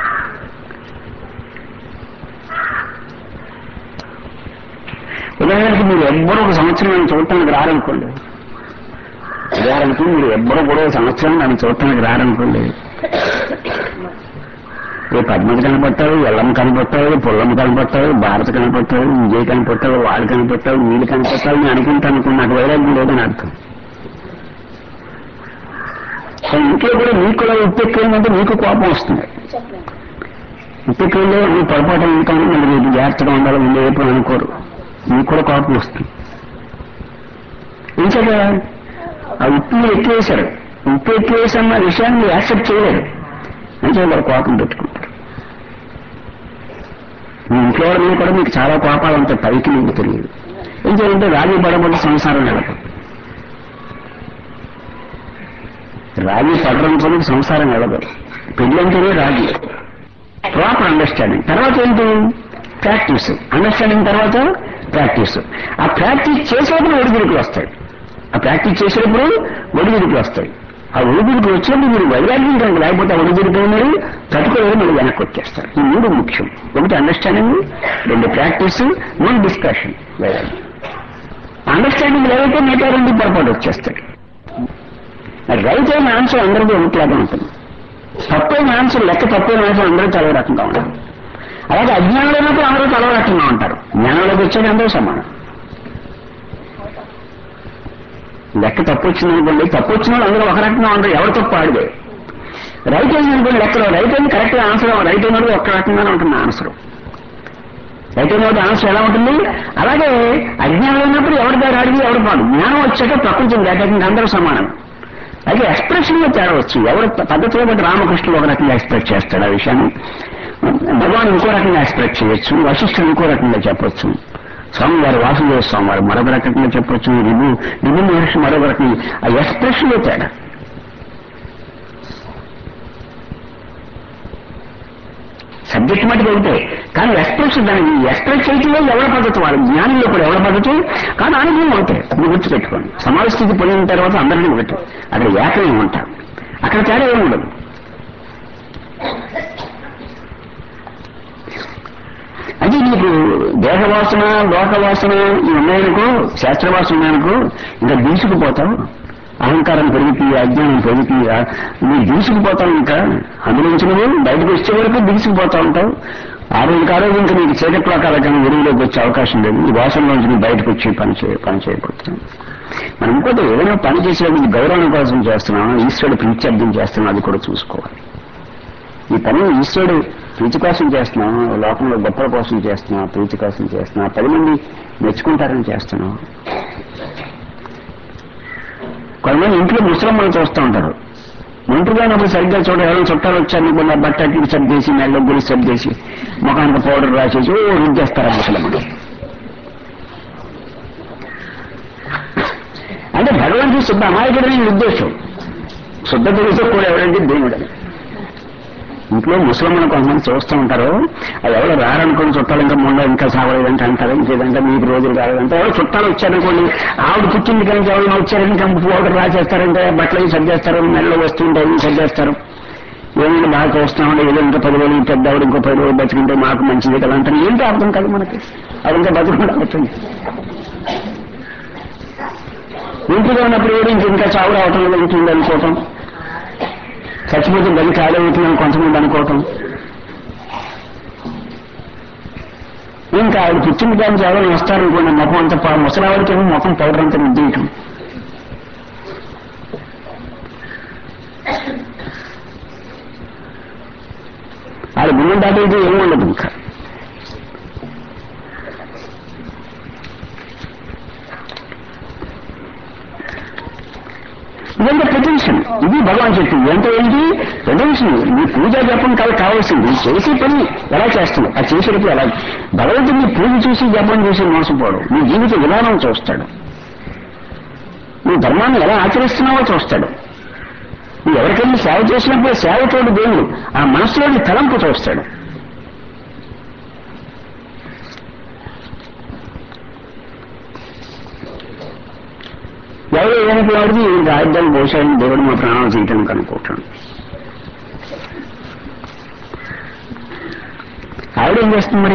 ఉదాహరణకి మీరు ఎవ్వరూ ఒక సంవత్సరం నన్ను చూడటానికి రారనుకోండి, ఉదాహరణకి మీరు ఎవ్వరూ కూడా సంవత్సరం నన్ను చూడటానికి రారనుకోండి, ఏ పద్మతి కనపడతారు, ఎల్లమ్మ కనపడతారు, పుల్లమ్మ కనపడతారు, భారత కనపడతారు, విజయ్ కనపడతారు, వాళ్ళు కనపడతారు, వీళ్ళు కనపడతారు, నేను అనుకుంటాను అనుకుని నాకు వైరాగ్యం లేదని అర్థం. ఇంట్లో కూడా మీకు కూడా ఉప్పు ఎక్కువైందంటే మీకు కోపం వస్తుంది. ఉప్పు ఎక్కువలో నువ్వు పొరపాటు ఉంటాను, మళ్ళీ రేపు జాగ్రత్తగా ఉండాలి, ముందు రేపు అనుకోరు, మీకు కూడా కోపం వస్తుంది. ఇంకేక ఆ ఉప్పు మీరు ఎక్కువ వేశారు, ఉప్పు ఎక్కువ వేసన్న విషయాన్ని మీరు యాక్సెప్ట్ చేయలేరు, అంటే వాళ్ళు కోపం పెట్టుకుంటారు. మీ ఇంట్లో మీద కూడా మీకు చాలా కోపాలు ఉంటాయి, పైకి మీకు తెలియదు. ఏం చేయాలంటే రాజీ పడబడి సంసారం నడపదు. రాజీ పడడంతో సంసారం నడపదు. పెళ్ళంటేనే రాజీ. ప్రాపర్ అండర్స్టాండింగ్ తర్వాత ఏంటి ప్రాక్టీస్. అండర్స్టాండింగ్ తర్వాత ప్రాక్టీస్. ఆ ప్రాక్టీస్ చేసేటప్పుడు ఒడిదుడుకులు వస్తాయి. ఆ ప్రాక్టీస్ చేసేటప్పుడు ఒడిదుడుకులు వస్తాయి. ఆ ఒడిదుడుకులు వచ్చినప్పుడు మీరు వైరాగ్యం కనుక లేకపోతే ఆ ఒడిదుడుకులు మీరు తట్టుకోలేదు, మీరు వెనక్కి వచ్చేస్తారు. ఈ 3 ముఖ్యం. ఒకటి అండర్స్టాండింగ్, 2 ప్రాక్టీస్, 1 డిస్కషన్. వైరాగ్యం అండర్స్టాండింగ్ లేకపోతే మిగతా 2 పొరపాటు వచ్చేస్తాయి. రైట్ అయిన ఆన్సర్ అందరికీ ఒకట్లాగా ఉంటుంది, తప్పైన ఆన్సర్ లెక్క తప్పైన ఆన్సర్ అందరూ చాలా రకంగా ఉంటారు. అలాగే అజ్ఞానంలోనప్పుడు అందరూ చాలా రకంగా ఉంటారు, జ్ఞానంలోకి వచ్చేది అందరూ సమానం. లెక్క తప్పు వచ్చిందనుకోండి, తప్పు వచ్చిన వాళ్ళు అందరూ ఒక రకంగా ఉంటారు, ఎవరు తప్పు ఆడిదే. రైట్ అయింది అనుకోండి, లెక్కలో రైట్ అయింది కరెక్ట్ ఆన్సర్, రైట్ అయినప్పుడు ఒక రకంగానే ఉంటుంది ఆన్సర్. రైట్ అయినప్పుడు ఆన్సర్ ఎలా ఉంటుంది. అలాగే అజ్ఞానం ఉన్నప్పుడు ఎవరి దారి ఆడిది ఎవరు పాడు. జ్ఞానం వచ్చాక ప్రపంచం ఏకంగా అందరూ సమానం. అయితే ఎక్స్ప్రెషన్ లో తేడా వచ్చు. ఎవరు పద్ధతిలో బట్టి రామకృష్ణుడు ఒక రకంగా ఎక్స్ప్రెస్ చేస్తాడు ఆ విషయాన్ని, భగవాన్ ఇంకో రకంగా ఎక్స్ప్రెస్ చేయొచ్చు, వశిష్ఠుడు ఇంకో రకంగా చెప్పొచ్చు, స్వామివారు వాసుదేవ స్వామి వారు మరొక రకంగా చెప్పొచ్చు, రిబు మహర్షి మరొక రకంగా. ఆ ఎక్స్ప్రెషన్ లో తేడా. సబ్జెక్ట్ మటుకు ఒకటే, కానీ ఎక్స్ప్రెషన్ దానికి ఎక్స్ప్రెస్ చేయటంలో ఎవరి పద్ధతి వాళ్ళు, జ్ఞానంలో కూడా ఎవరి పద్ధతి, కానీ అనుభవం ఒకటే. మీరు గుర్తుపెట్టుకోండి, సమాజ స్థితి పొందిన తర్వాత అందరినీ ఒకటి, అక్కడ ఏకమే ఉంటారు, అక్కడ తేడా ఏమి ఉండదు. అది నీకు దేహవాసన లోకవాసన ఇవి ఉన్నాయనుకో, శాస్త్రవాసన ఉన్నాయనుకో, ఇంకా దూసుకుపోతావు. అహంకారం పెరిగి అజ్ఞానం పెరిగి నువ్వు దూసుకుపోతావు. ఇంకా అందులోంచి నువ్వు బయటకు వచ్చే వరకు దిగుసుకుపోతా ఉంటావు. ఆరోగ్యం ఇంకా నీకు చీకట్లో కాలకన్నా వెలుగులోకి వచ్చే అవకాశం లేదు. ఈ వాసనలోంచి నువ్వు బయటకు వచ్చి పని చేయకపోతున్నావు. మనం ఇంకోటి ఏదైనా పని చేసేటప్పుడు గౌరవం కోసం చేస్తున్నాం, ఈశ్వరుడు ప్రీత్యర్థం చేస్తున్నాం, అది కూడా చూసుకోవాలి. ఈ పని ఈశ్వరుడు ప్రీతి కోసం చేస్తున్నాం, లోకంలో గొప్పల కోసం చేస్తున్నాం, ప్రీతి కోసం చేస్తున్నాం, 10 మంది మెచ్చుకుంటారని చేస్తున్నాం. కొంతమంది ఇంట్లో ముసలమ్మలు చూస్తూ ఉంటారు. ఒంటరిగా ఉన్నప్పుడు సరిగ్గా ఎవరైనా చుట్టాలు వచ్చారని కొన్ని బట్ట అట్లు సర్దేసి నెలలో గురి సర్దేసి ముఖానికి పౌడర్ రాసేసి రుద్దేస్తారు ముసలమ్మలు. అంటే భగవంతుడు శుద్ధ అమాయకుడని ఉద్దేశం. శుద్ధ తెలిసే కూడా ఎవరంటే దేవుడని. ఇంట్లో ముసలమ్మను కొంతమంది చూస్తూ ఉంటారు. అది ఎవరు రారనుకోని చుట్టాలు ఇంకా మొండ ఇంకా సాగలేదంటే అంటారు. ఇంకేదంటే మీకు రోజులు కాలేదంటే ఎవరు చుట్టాలు వచ్చారనుకోండి, ఆవిడ పుట్టింది కానీ ఎవరైనా వచ్చారని ఇంకా పౌడర్ రాసేస్తారంటే బట్టలు సర్దేస్తారు, నెలలో వస్తుంటాయి సర్దేస్తారు. ఏమైనా బాగా చూస్తామంటే ఏదో ఇంకా 10 రోజులు పెద్ద ఆవిడ ఇంకో 10 రోజులు బతుకుంటే మాకు మంచిది కదా అంటారు. ఏంటో అర్థం కాదు మనకి. అది ఇంకా బతుకుండా అవుతుంది. ఇంటిలో ఉన్నప్పుడు కూడా ఇంకా చావు రావటం ఉంటుంది అనుకోవటం, చచ్చిపోతే గది ఖాళీ అవుతుందని కొంతమంది అనుకోవటం, ఇంకా ఆవిడ పుట్టిన దానికి ఎవరైనా వస్తారనుకోండి ముఖం అంతా ముసలావిడికి ముఖం పౌడర్ అంతా ముద్దేయటం. ఆవిడ గుమ్మం దాటైతే ఏమి ఉండదు. ఇంకా ఇదంతా ప్రెటెన్షన్. ఇది భగవాన్ చెప్పింది. అంటే ఏంటి ప్రెటెన్షన్? నీ పూజ జపం కావాల్సింది చేసే పని ఎలా చేస్తున్నావు, ఆ చేసేటప్పుడు ఎలా. భగవంతుడు నీ పూజ చూసి జపం చూసి మోసపోవడం, నీ జీవిత విధానం చూస్తాడు, నీ ధర్మాన్ని ఎలా ఆచరిస్తున్నావో చూస్తాడు. నువ్వు ఎవరికైనా సేవ చేసినప్పుడు సేవతోడు దేవుడు ఆ మనసులోని తలంపు చూస్తాడు. ఎవరు ఏమనుకున్నాడు రాజ్యాలు పోషాలని దేవుడు మా ప్రాణాలు చేయటానికి అనుకుంటాడు. ఆవిడ ఏం చేస్తుంది మరి?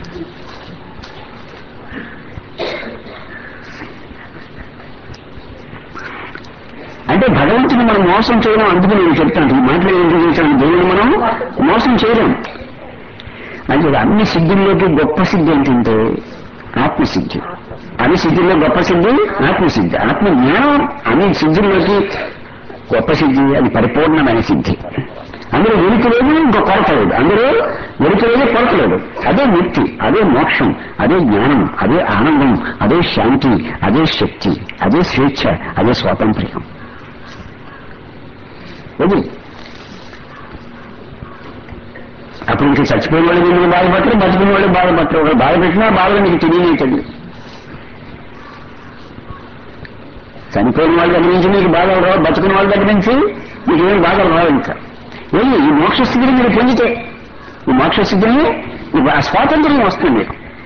అంటే భగవంతుని మనం మోసం చేయడం. అందుకు నేను చెప్తాను ఈ మాటలు ఎందుకు చేశాను, దేవుని మనం మోసం చేయలేం. అంటే అన్ని సిద్ధుల్లోకి గొప్ప సిద్ధి ఏంటంటే ఆత్మసిద్ధి. అన్ని సిద్ధుల్లో గొప్ప సిద్ధి ఆత్మసిద్ధి. ఆత్మజ్ఞానం అన్ని సిద్ధుల్లోకి గొప్ప సిద్ధి, అది పరిపూర్ణమైన సిద్ధి. అందులో వెలుగు లేదు, ఇంకో కొరత లేదు. అందులో వెలుగు లేదు, కొరత లేదు. అదే ముక్తి, అదే మోక్షం, అదే జ్ఞానం, అదే ఆనందం, అదే శాంతి, అదే శక్తి, అదే స్వేచ్ఛ, అదే స్వాతంత్ర్యం. అది అప్పుడు ఇంకా చచ్చిపోయిన వాళ్ళు మీరు బాధపడతారు, బతికిన వాళ్ళు బాధపడతారు. ఒకరు బాధపెట్టినా బాధలు మీకు తెలియలేదు. చనిపోయిన వాళ్ళ దగ్గర నుంచి మీకు బాధలు రావు, బతుకున్న వాళ్ళ దగ్గర నుంచి మీకు ఏమి బాధలు రావు. ఇంకా ఈ మోక్షస్థితిని మీరు పొందితే, ఈ మోక్షస్థితిని ఆ స్వాతంత్ర్యం వస్తుంది.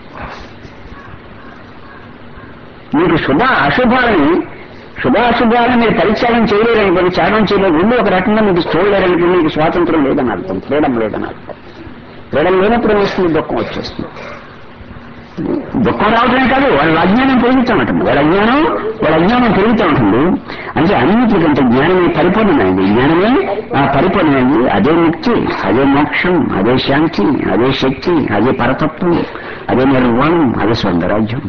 మీకు శుభాశుభాలను మీరు పరిత్యాగం చేయలేరనుకోండి, త్యాగం చేయలేదు, రెండు ఒక రకంగా మీకు చూడలేరనుకోండి, మీకు స్వాతంత్రం లేదని అర్థం, ఫ్రీడమ్ లేదని అర్థం. ఫ్రీడమ్ లేనప్పుడు వస్తుంది దుఃఖం వచ్చేస్తుంది. దుఃఖం రావటమే కాదు, వాళ్ళ అజ్ఞానం పెరుగుతూ ఉంటుంది. వాళ్ళ అజ్ఞానం పెరుగుతూ ఉంటుంది. అంటే అన్నిటికంటే జ్ఞానమే పరిపూర్ణమైంది. జ్ఞానమే ఆ పరిపూర్ణమైంది. అదే ముక్తి, అదే మోక్షం, అదే శాంతి, అదే శక్తి, అదే పరతత్వం, అదే నిర్వాణం, అదే స్వర్గరాజ్యం.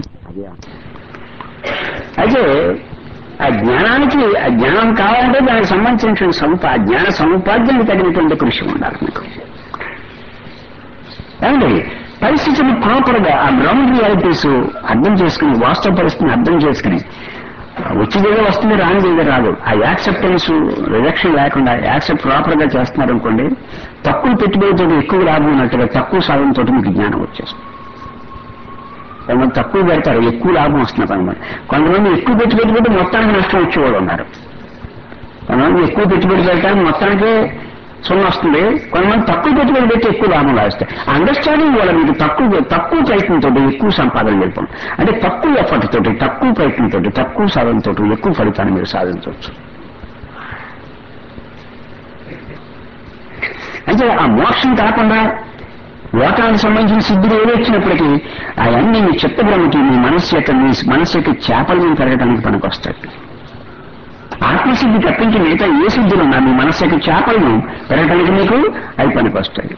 అయితే ఆ జ్ఞానం కావాలంటే దానికి సంబంధించిన జ్ఞాన సముపార్జనకు తగినటువంటి కృషి ఉండాలి మీకు. ఏమండి పరిస్థితిని ప్రాపర్గా ఆ గ్రౌండ్ రియాలిటీస్ అర్థం చేసుకుని, వాస్తవ పరిస్థితిని అర్థం చేసుకుని, వచ్చేదేదో వస్తుంది, రానిదేదో రాదు, ఆ యాక్సెప్టెన్స్ రిజెక్షన్ లేకుండా యాక్సెప్ట్ ప్రాపర్గా చేస్తున్నారనుకోండి, తక్కువ పెట్టుబడితో ఎక్కువ లాభం ఉన్నట్టుగా తక్కువ సాధనతో మీకు జ్ఞానం వచ్చేస్తుంది. కొంతమంది తక్కువ పెడతారు, ఎక్కువ లాభం వస్తున్నారు అనమాట. కొంతమంది ఎక్కువ పెట్టుబడి పెట్టి మొత్తానికి నష్టం వచ్చేవాళ్ళు ఉన్నారు. కొంతమంది ఎక్కువ పెట్టుబడి పెట్టడానికి మొత్తానికి సున్నా వస్తుంది. కొంతమంది తక్కువ పెట్టుబడి పెట్టి ఎక్కువ లాభం లాస్తాయి. అండర్స్టాండింగ్ వల్ల మీకు తక్కువ ప్రయత్నంతో ఎక్కువ సంపాదన వెళ్ళిపోం. అంటే తక్కువ ఎఫర్ట్ తోటి, తక్కువ ప్రయత్నంతో, తక్కువ సాధనతో ఎక్కువ ఫలితాన్ని మీరు సాధించవచ్చు. అంటే ఆ మోక్షం కాకుండా లోకానికి సంబంధించిన సిద్ధులు ఏదో వచ్చినప్పటికీ అవన్నీ మీ చిత్తభ్రమకి, మీ మనస్సు యొక్క చేపలను పెరగడానికి పనికి వస్తాయి. ఆత్మసిద్ధి తప్పించి మిగతా ఏ సిద్ధులు ఉన్నా మీ మనస్సు యొక్క చేపలను పెరగడానికి మీకు అవి పనికి వస్తాయి.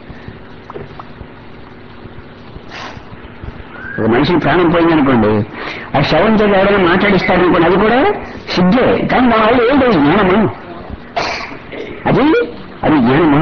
ఒక మనిషికి ప్రాణం పోయిందనుకోండి, ఆ శవంతో ఎవరైనా మాట్లాడిస్తారనుకోండి, అది కూడా సిద్ధే. కానీ నా వాళ్ళు ఏంటో జ్ఞానమా, అది జ్ఞానమా.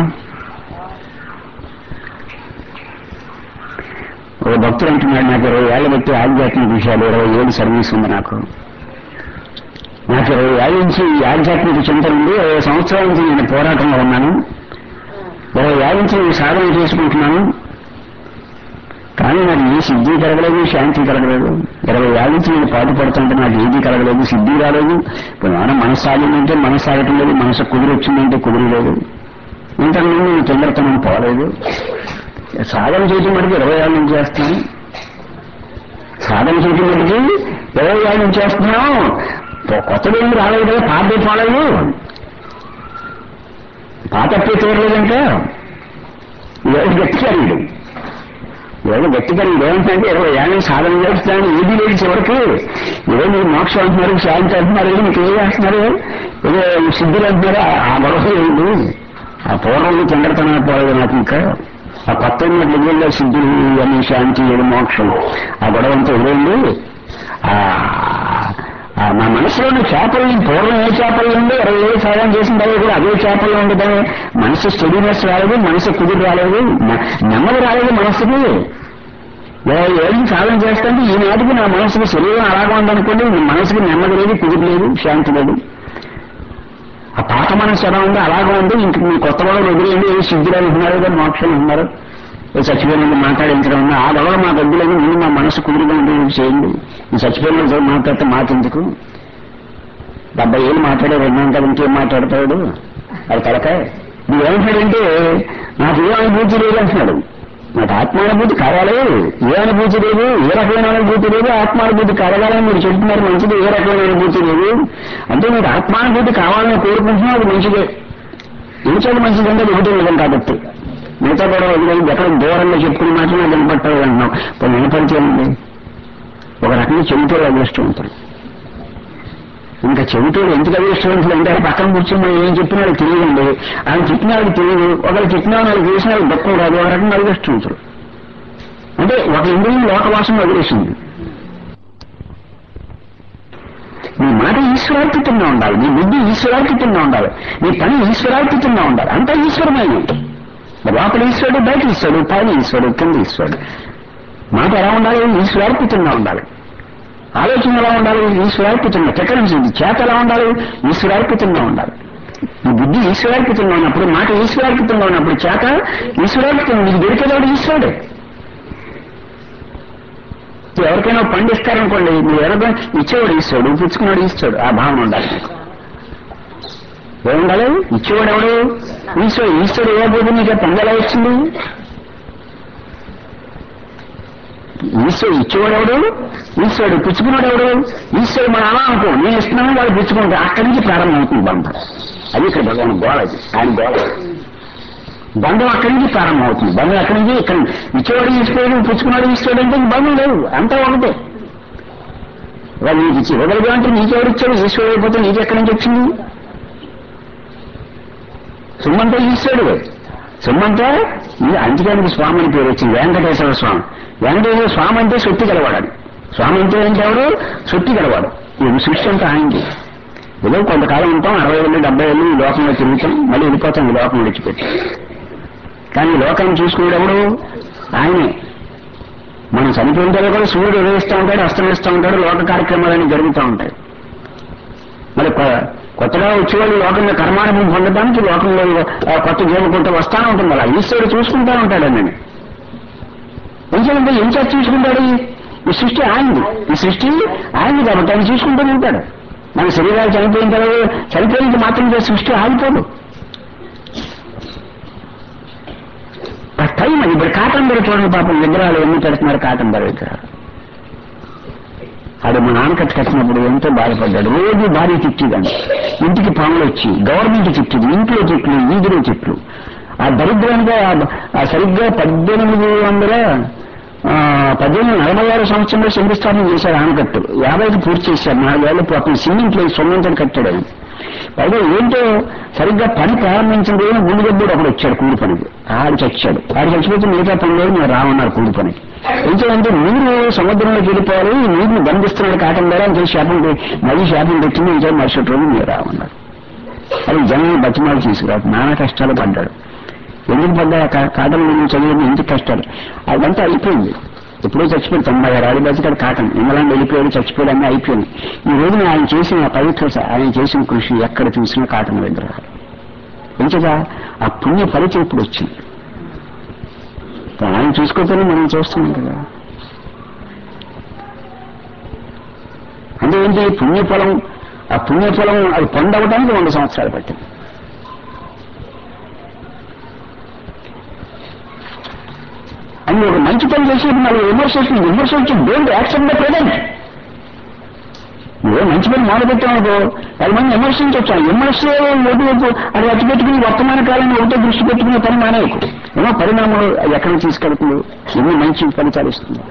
ఒక భక్తులు అంటున్నాడు, నాకు 20 ఏళ్ల బట్టి ఆధ్యాత్మిక విషయాలు 27 సర్వీస్ ఉంది నాకు. నాకు 20 ఏళ్ళ నుంచి ఆధ్యాత్మిక చింతన ఉంది, 20 సంవత్సరాల నుంచి నేను పోరాటంలో ఉన్నాను, 20 ఏళ్ళ నుంచి నేను సాధన చేసుకుంటున్నాను, కానీ నాకు ఏ సిద్ధి కలగలేదు, శాంతి కలగలేదు. 20 ఏళ్ళ నుంచి నేను పాటు పడుతుంటే నాకు ఏది కలగలేదు, సిద్ధి రాలేదు. ఇప్పుడు ఏమైనా మనసు సాగిందంటే మనసు సాగటం లేదు, మనసు కుదిరొచ్చిందంటే కుదిరలేదు. ఇంతకుముందు నేను తొందరతనం పోలేదు. సాధన చేయటం మటుకు 20 ఏళ్ళ నుంచి చేస్తున్నాను, సాధన చేయటం మటుకు 20 ఏళ్ళ నుంచి చేస్తున్నాం. కొత్తది ఏమి రాలేదు కదా, పాతదే పోలేదు, పాతప్పే తీరలేదంటే ఎవరు గట్టికరీడు, ఎవరు గట్టికరీడు ఏమంటే 20 ఏళ్ళ సాధన చేస్తున్నాను, ఏది లేదు చివరికి. ఏదో మీరు మోక్షం అంటున్నారు, శాంతి అంటున్నారు, ఏదో మీకు ఏం చేస్తున్నారు, ఏదో సిద్ధులు అంటున్నారు. ఆ గొడవ ఏంటి? ఆ పూర్వం తొందరతనం పోలేదు నాకు. ఇంకా ఆ కొత్త లెవెల్లో సిద్ధులు అని శాంతి ఏదో మోక్షం, ఆ గొడవ అంతా ఎదురైంది. నా మనసులోని చేపలు పూర్వం ఏ చేపలు ఉందో 20 ఏళ్ళు సాధన చేసిన తర్వాత కూడా అదే చేపల్లో ఉండదు. మనసు స్టెడీనెస్ రాలేదు, మనసు కుదురు రాలేదు, నెమ్మది రాలేదు మనసుకి. 20 ఏళ్ళు సాధన చేస్తుంటే ఈనాటికి నా మనసుకు శరీరం అలాగా ఉందనుకోండి, మనసుకి నెమ్మది లేదు, కుదురు లేదు, శాంతి లేదు. ఆ పాత మనసు ఎలా ఉందో అలాగే ఉంది. ఇంక మీ కొత్త వాళ్ళు వదిలేండి, ఏ సిద్ధులు అంటున్నారు కదా, మోక్షం అంటున్నారు, చచ్చిపోయిన మాట్లాడించడం ఉన్నా ఆ గొడవ మా గడ్డలేదు. ముందు మా మనసు కుదురుగా ఉండేది చేయండి. ఈ చచ్చిపోయిన మాట్లాడితే మాట ఎందుకు? 70 ఏళ్ళు మాట్లాడారు, విన్నాం కదా, ఇంకేం మాట్లాడతాడు అది తలకాయ. నువ్వేమంటాడంటే నాకు ఏ అనుభూతి లేదు అంటున్నాడు. నాకు ఆత్మానుభూతి కావాలి, ఏ అనుభూతి లేదు, ఏ రకమైన అనుభూతి లేదు, ఆత్మానుభూతి కలగాలని మీరు చెప్తున్నారు, మంచిది. ఏ రకమైన అనుభూతి లేదు అంటే మీరు ఆత్మానుభూతి కావాలని కోరుకుంటున్నా, అది మంచిదే. ఎంచేది మంచిదంటే ఒకటే విధం కాబట్టి మిగతా కూడా వదిలేదు. ఎక్కడ దూరంగా చెప్పుకుని మాత్రమే వినపట్టాలి అంటున్నాం. ఇప్పుడు వినపరిచేయండి. ఒక రకంగా చెవిటోడు అదృష్టవంతుడు. ఇంకా చెవిటోడు ఎందుకు అదృష్టవంతుడు అంటే పక్కన కూర్చొని ఏం చెప్పినాడు తెలియదండి, ఆయన చెప్పినాడు తెలియదు, ఒకరు చెప్పినా వాళ్ళు చేసిన దుఃఖం రాదు, ఒక రకంగా అదృష్టవంతుడు. అంటే ఒక ఇంద్రియం లోకవాసం వదిలేసింది. నీ మాట ఈశ్వరార్పితంగా ఉండాలి, నీ బుద్ధి ఈశ్వరార్పితంగా ఉండాలి, నీ పని ఈశ్వరార్పితంగా ఉండాలి. అంతా ఈశ్వరమైనది. లోపల ఈశ్వరుడు, బయట ఈశ్వరుడు, పైన ఈశ్వరుడు, కింద ఈశ్వరుడు. మాట ఎలా ఉండాలి? ఈశ్వరార్పితంగా ఉండాలి. ఆలోచన ఎలా ఉండాలి? ఈశ్వరార్పితంగా. చక్రం చేత ఎలా ఉండాలి? ఈశ్వరార్పితంగా ఉండాలి. ఈ బుద్ధి ఈశ్వరార్పితంగా ఉన్నప్పుడు, మాట ఈశ్వరార్పితంగా ఉన్నప్పుడు, చేత ఈశ్వరార్పితంగా. నీకు దొరికేవాడు ఈశ్వరుడు. ఎవరికైనా పండిస్తారనుకోండి, నువ్వు ఎవరికైనా ఇచ్చేవాడు ఈశ్వరుడు, పుచ్చుకున్నాడు ఈశ్వరుడు. ఆ భావన ఉండాలి నీకు. ఏముండాలి? ఇచ్చేవాడు ఎవడు? ఈశ్వరుడు. ఈశ్వరుడు ఇవ్వబోతే నీకు పండలా వచ్చింది? ఈశ్వరుడు ఇచ్చేవాడు ఎవడు? ఈశ్వరుడు. పుచ్చుకున్నాడు ఎవడు? ఈశ్వరుడు. మన అలా అనుకో, నేను ఇస్తున్నాను, వాళ్ళు పుచ్చుకుంటా. అక్కడి నుంచి ప్రారంభం అవుతుంది బంధం. అది ఇక్కడ భగవాన్ గోళ, అది ఆయన గోళ. బంధం అక్కడి నుంచి ప్రారంభం అవుతుంది. బంధం అక్కడి నుంచి ఇక్కడ ఇచ్చేవాడు ఈశ్వరుడు, పుచ్చుకున్నాడు ఈశ్వరుడు అంటే బంధం లేదు, అంతా ఒకటే. వాళ్ళు నీకు ఇచ్చి ఇవ్వగలిగా అంటే నీకెవరు ఇచ్చాడు? ఈశ్వరుడు అయిపోతే నీకెక్కడి నుంచి వచ్చింది? సొమ్మంతా ఈశ్వరుడు. సొమ్మంతా అందుకని స్వామి అని పేరు వచ్చింది, వెంకటేశ్వర స్వామి. వెంకటేశ్వర స్వామి అంటే సొత్తి గలవాడు. స్వామి అంటే ఏంటెవడు? సొత్తి గలవాడు. ఈ సృష్టి అంతా ఆయనది. ఏదో కొంతకాలం ఉంటాం, 60 ఏళ్ళు 70 ఏళ్ళు ఈ లోకంలో తిరుగుతాం, మళ్ళీ వెళ్ళిపోతాం ఈ లోకం విడిచిపెట్టి. కానీ ఈ లోకాన్ని చూసుకునేటప్పుడు ఆయనే. మనం చనిపోయిన తర్వాత కూడా సూర్యుడు ఉదయిస్తూ ఉంటాడు, అస్తమిస్తూ ఉంటాడు, లోక కార్యక్రమాలన్నీ జరుగుతూ ఉంటాయి. మరి కొత్తగా వచ్చేవాళ్ళు లోకంలో కర్మానుభవం పొందడానికి లోకంలో కొత్త జీవకుంటూ వస్తానే ఉంటుంది. అలా ఈశ్వరుడు చూసుకుంటూ ఉంటాడు. నేను ఎందుకంటే ఏం చేసి చూసుకుంటాడు? ఈ సృష్టి ఆయనది, ఈ సృష్టి ఆయనది కాబట్టి ఆయన చూసుకుంటూనే ఉంటాడు. మన శరీరాలు చనిపోయిన తర్వాత చనిపోయినది మాత్రం సృష్టి ఆగిపోదు. టైం అది. ఇప్పుడు కాటంబరి చూడండి, పాపం విగ్రహాలు ఎన్ని పెడుతున్నారు, కాటంబరి విగ్రహాలు. అది మా నాన్నకట్టు కట్టినప్పుడు ఎంతో బాధపడ్డాడు. రోజు భారీ తిట్టిదండి. ఇంటికి పాములు వచ్చి, గవర్నమెంట్ తిట్టింది, ఇంట్లో తిట్లు, వీధిలో తిట్లు. ఆ దరిద్రంగా సరిగ్గా 1846 సంవత్సరంలో శంకుస్థాపన చేశారు ఆనకట్టు. 50కి పూర్తి చేశారు. 4 ఏళ్ల పాపం సిమెంట్ లేదు, సొమ్మంతా కట్టాడు ఆయన. పైగా ఏంటో సరిగ్గా పని ప్రారంభించిన రోజున గుండెగబ్బుడు ఒకడు వచ్చాడు కూలి పనికి. ఆడు చచ్చాడు. ఆడు చచ్చిపోతే మిగతా పనిలో మీరు రామన్నారు కూలి పనికి. ఎందుకంటే నీరు సముద్రంలోకి వెళ్ళిపోవాలి, ఈ నీరుని బంధిస్తున్నాడు కాటం ద్వారా అని చెప్పి మళ్ళీ శాపం పెట్టింది. ఇంకా మరుసటి రోజు మీరు రామన్నారు. అది జనం బతిమాలు తీసుకురాదు. నానా కష్టాలు పడ్డాడు. ఎందుకు పడ్డా? కాటం చదివి ఇంటికి కష్టాలు. అదంతా అయిపోయింది. ఎప్పుడో చచ్చిపోయి 96 ఏళ్ళు బతికాడు కాటన్. ఇంగ్లాండ్ వెళ్ళిపోయాడు, చచ్చిపోయాడు, అన్నీ అయిపోయింది. ఈ రోజున ఆయన చేసిన పవిత్రత, ఆయన చేసిన కృషి ఎక్కడ చూసినా కాటన్ విగ్రహాలు. ఎంచగా ఆ పుణ్య ఫలితం ఇప్పుడు వచ్చింది. ఆయన చూసుకోకపోయినా మనం చూస్తున్నాం కదా. అంటే ఏంటి పుణ్యఫలం? ఆ పుణ్యఫలం అది పొందవడానికి 100 సంవత్సరాలు పట్టింది. అని ఒక మంచి పని చేసేది మళ్ళీ విమర్శించి డోంట్ యాక్సెప్ట్ ద ప్రెజెంట్. నువ్వే మంచి పని మొదలుపెట్టామనుకో 10 మంది విమర్శించవచ్చు. విమర్శే ఒకటి అది అట్టి పెట్టుకుని వర్తమాన కాలంలో ఒకటే దృష్టి పెట్టుకునే పని మానేయకు. ఏమో పరిణామాలు అది ఎక్కడికి తీసుకెళ్తుంది, ఎన్ని మంచి ఫలితాలు ఇస్తుంది.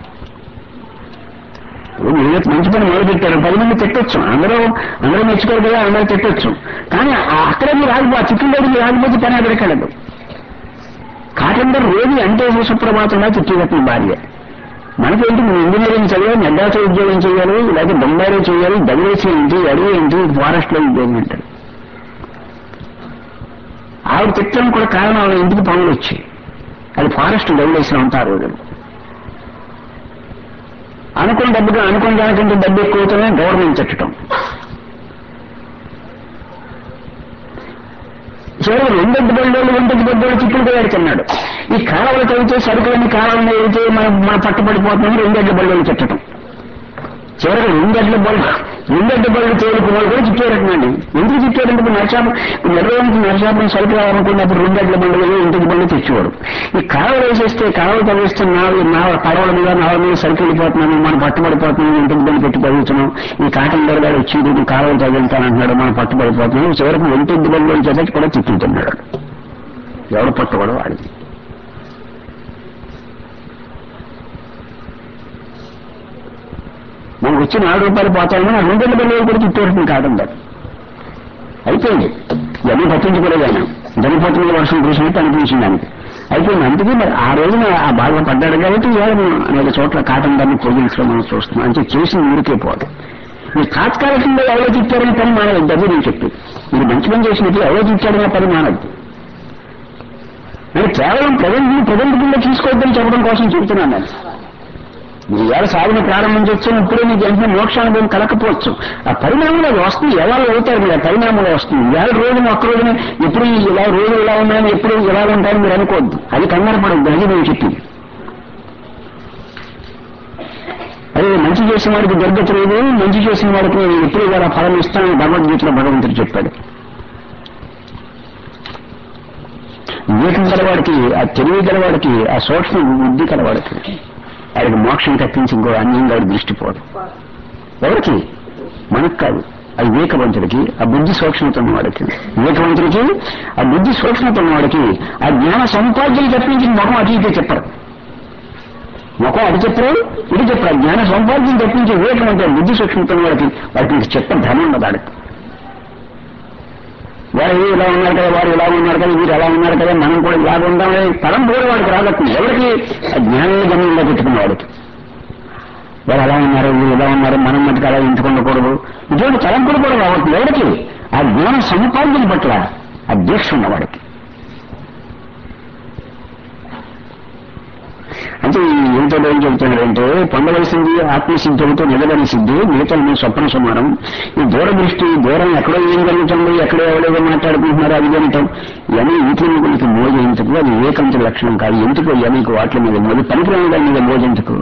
మీరు మంచి పని మొదలుపెట్టారు, 10 మంది తిట్టొచ్చు, అందరూ మెచ్చుకోరు కదా, అందరూ తిట్టొచ్చు. కానీ అక్కడే మీరు ఆగిపో, చిక్కుల్లో మీరు ఆగిపోతే పని అక్కడికెళ్ళదు. కాటందరు రోజు అంటే సుప్రభాతంగా చిట్టుకట్టిన భార్య. మనకేంటి నువ్వు ఇంజనీరింగ్ చేయాలి, మెడ్రాస్ ఉద్యోగం చేయాలి, లేకపోతే బొంబాయిలో చేయాలి, డబ్ల్యూసీ ఏంటి, అడవి ఏంటి, ఫారెస్ట్ లో ఉద్యోగం అంటారు. ఆవిడ తిట్టడం కూడా కారణం ఇంటికి పనులు వచ్చాయి. అది ఫారెస్ట్ డబ్ల్యూసీ ఉంటారు. అనుకున్న దానికంటే డబ్బు ఎక్కువతోనే గవర్నమెంట్ తిట్టడం. చివరికి 2 బళ్ళు చిక్కులు పెడుతున్నాడు. ఈ కాలువలు తవ్వితే సరుకులన్నీ కాలువలు అయితే మన పట్టుబడిపోతున్నాం. 2 బళ్ళు తిట్టడం. చివరికి 2 బళ్ళు తేలుకున్న వాళ్ళు కూడా చిట్టేరటండి. ఎందుకు చిట్టారంటే నరసాపురం సరుకు రావాలనుకున్నప్పుడు 2 బళ్ళు ఇంటికి బళ్ళు తెచ్చేవాడు. ఈ కాలువలు వేసేస్తే కాలువలు తవ్విస్తే నా పడవల మీద నావల మీద సరుకు వెళ్ళిపోతున్నాను, మనం పట్టుబడిపోతున్నాం, ఇంటికి బళ్ళు పెట్టి చదువుతున్నాం. ఈ కాటన్ గారు వచ్చి కాలువలు తవ్వుతానంటున్నాడు, మనం పట్టుబడిపోతున్నాం. చివరికి 2 బళ్ళు చదివి కూడా తిట్టుతున్నాడు. ఎవడు పట్టుబడు వాడికి. మనకు వచ్చి 4 రూపాయలు పోతాయని 2 బళ్ళు కూడా తిట్టేటప్పుడు కాటన్ గారు అయిపోయింది. ఇవన్నీ పట్టించుకోలేదు. ఆయన జనపతి మీద వర్షం కురిసినట్టు అనిపించింది ఆయనకి. అయిపోయింది. అందుకే మరి ఆ రోజున ఆ బాగా పడ్డాడు కాబట్టి అనేక చోట్ల కాటన్ దాన్ని పొజిషన్లో మనం చూస్తున్నాం. అంటే చేసిన ఊరికే పోదు. మీరు తాత్కాలికంగా ఎవరో తిట్టారనే పని మానవద్దు. అది నేను చెప్పి మీరు మంచి పని చేసినప్పుడు ఎవరో తిట్టారనే పని మానవద్దు. నేను కేవలం ప్రజెంట్ కింద తీసుకోవద్దని చెప్పడం కోసం చెబుతున్నాను. నేను మీరు ఇవాళ సాధన ప్రారంభించవచ్చు, ఇప్పుడే మీకు వెంటనే మోక్షానుభవం కలకపోవచ్చు. ఆ పరిణామంలో వస్తుంది. ఎలా అవుతారు మీరు? ఆ పరిణామంలో వస్తుంది. ఇవాళ రోజున ఒక్క రోజున ఎప్పుడు ఇలా రోజులు ఇలా ఉన్నాయని ఎప్పుడు ఎలా ఉంటాయని మీరు అనుకోవద్దు. అది కంగారు పడద్దు. అది నేను చెప్పింది. అదే మంచి చేసిన వాడికి దుర్గతి లేదు, మంచి చేసిన వాడికి నేను ఎప్పుడు ఇలా ఫలం ఇస్తానని భగవద్గీతలో భగవంతుడు చెప్పాడు. వివేకం గలవాడికి, ఆ తెలివి గలవాడికి, ఆ సూక్ష్మ బుద్ధి గలవాడికి వాడికి మోక్షం తప్పించి ఇంకో అన్యం వాడి దృష్టి పోదు. ఎవరికి? మనకు కాదు. ఆ వివేకవంతుడికి, ఆ బుద్ధి సూక్ష్మత ఉన్నవాడికి, వివేకవంతుడికి ఆ బుద్ధి సూక్ష్మత ఉన్నవాడికి ఆ జ్ఞాన సముపార్జన తప్పించి ముఖం అటు ఇటే చెప్పరు. ముఖం అటు చెప్పరు, ఇది చెప్పరు. జ్ఞాన సముపార్జన తప్పించి వివేకవంతుడు బుద్ధి సూక్ష్మత ఉన్నవాడికి వాడికి చెప్ప ధనం ఉన్నది. వాడికి వారు ఇలా ఉన్నారు కదా, వారు ఇలా ఉన్నారు కదా, వీరు ఎలా ఉన్నారు కదా, మనం కూడా ఇలాగ ఉందామని తరం కూడా వాడికి రాగట్టు. ఎవరికి? జ్ఞానాన్ని గమ్యంలో పెట్టుకున్న వాడికి. వారు ఎలా ఉన్నారు, వీరు ఇలా ఉన్నారు, మనం మటుకు అలా ఎంచుకుండకూడదు, ఇటువంటి తరం కూడా రావట్లేదు. ఎవరికి? ఆ జ్ఞాన సముపార్జన పట్ల ఆ దీక్ష ఉన్నవాడికి. అంటే ఏంటో ఏం చెబుతున్నాడంటే, పొందవలసింది ఆత్మసిద్ధి ఒకటి నిలబడిన సిద్ధి, మిగతా మీ స్వప్న సమానం. ఈ దూరదృష్టి, దూరం ఎక్కడో ఏం జరుగుతుంది, ఎక్కడో ఎవడేదో మాట్లాడుకుంటున్నారో అది జరుగుతాం. ఇవన్నీ వీటి మీకు మోజు ఎందుకు? అది వివేకంతుల లక్షణం కాదు. ఎందుకు ఇవన్నీ వాటి మీద మోజు? పనికిరాని దాని మీద మోజు ఎందుకు?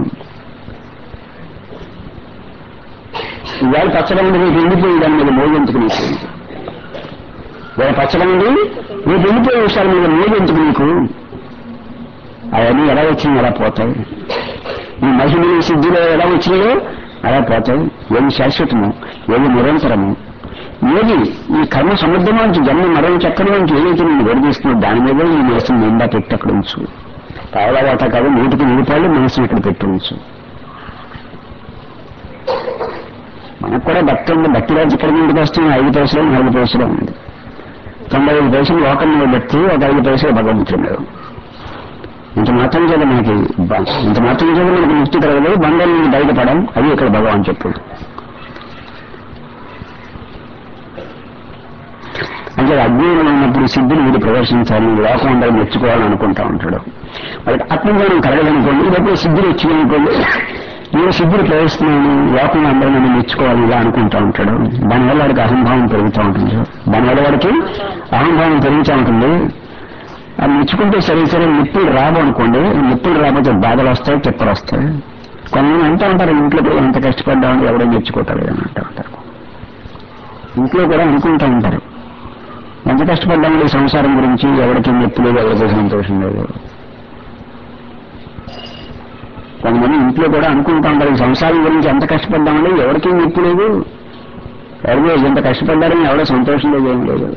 ఇవాళ పచ్చగా ఉండి రేపు ఎండిపోయి దాని మీద మోజు ఎందుకు నీకు? ఇవాళ పచ్చగా ఉండి రేపు ఎండిపోయే విషయాల మీద మోజు ఎందుకు నీకు? అవన్నీ ఎలా వచ్చినాయో అలా పోతాయి. ఈ మహిళలు సిద్ధిలో ఎలా వచ్చినాయో అలా పోతాయి. ఏది శాశ్వతము, ఏది నిరంతరము, ఏది ఈ కర్మ సముద్రం నుంచి జన్మ మరో చక్కని నుంచి ఏదైతే నేను విడదీస్తున్నా దాని మీద ఈ మనసును నిండా పెట్టి అక్కడ ఉంచు. పావుల వాటా కాదు, 100కి 100 మనసును ఇక్కడ పెట్టి ఉంచు. మనకు కూడా భక్తి ఉంది. భక్తి రాజు ఇక్కడ ఇంటికి వస్తుంది 5 పైసలు 4 పైసలు ఉంది. 95 పైసలు లోకం మీద పెట్టి ఒక 5 పైసలు భగవంతుడి మీద. ఇంత మాత్రం చేత మనకి ముక్తి కలగలేదు, బంధాల నుండి బయటపడం. అది ఇక్కడ భగవాన్ చెప్పుడు. అంటే అంటే అజ్ఞానంలో ఉన్నప్పుడు సిద్ధిని వీడు ప్రదర్శించాలి, లోకం అందరూ మెచ్చుకోవాలని అనుకుంటా ఉంటాడు. వాళ్ళకి ఆత్మజ్ఞానం కలగదనుకోండి, ఇదప్పుడు సిద్ధులు వచ్చిందనుకోండి, నేను సిద్ధులు ప్రవేశిస్తున్నాను, లోకంలో అందరూ నన్ను మెచ్చుకోవాలి ఇలా అనుకుంటా ఉంటాడు. దానివల్ల వాడికి అహంభావం పెరుగుతూ ఉంటుంది. దానివల్ల వాడికి అహంభావం పెరుగుతూ ఉంటుంది. అది మెచ్చుకుంటే సరే సరే నిప్పులు రాబో అనుకోండి, నిప్పులు రాబోతే బాధలు వస్తాయి, తిప్పలు వస్తాయి. కొంతమంది అంటూ ఉంటారు, ఇంట్లో కూడా ఎంత కష్టపడ్డామని ఎవడో మెచ్చుకోవటారు అని అంటూ ఉంటారు. ఇంట్లో కూడా అనుకుంటూ ఉంటారు, ఎంత కష్టపడ్డామని సంసారం గురించి, ఎవరికి నొప్పి లేదు, ఎవరికి సంతోషం లేదు. కొంతమంది ఇంట్లో కూడా అనుకుంటూ ఉంటారు, సంసారం గురించి ఎంత కష్టపడ్డామని ఎవరికి నొప్పి లేదు, ఎవరికో ఎంత కష్టపడ్డారని ఎవరో సంతోషం లేదు, ఏం లేదు.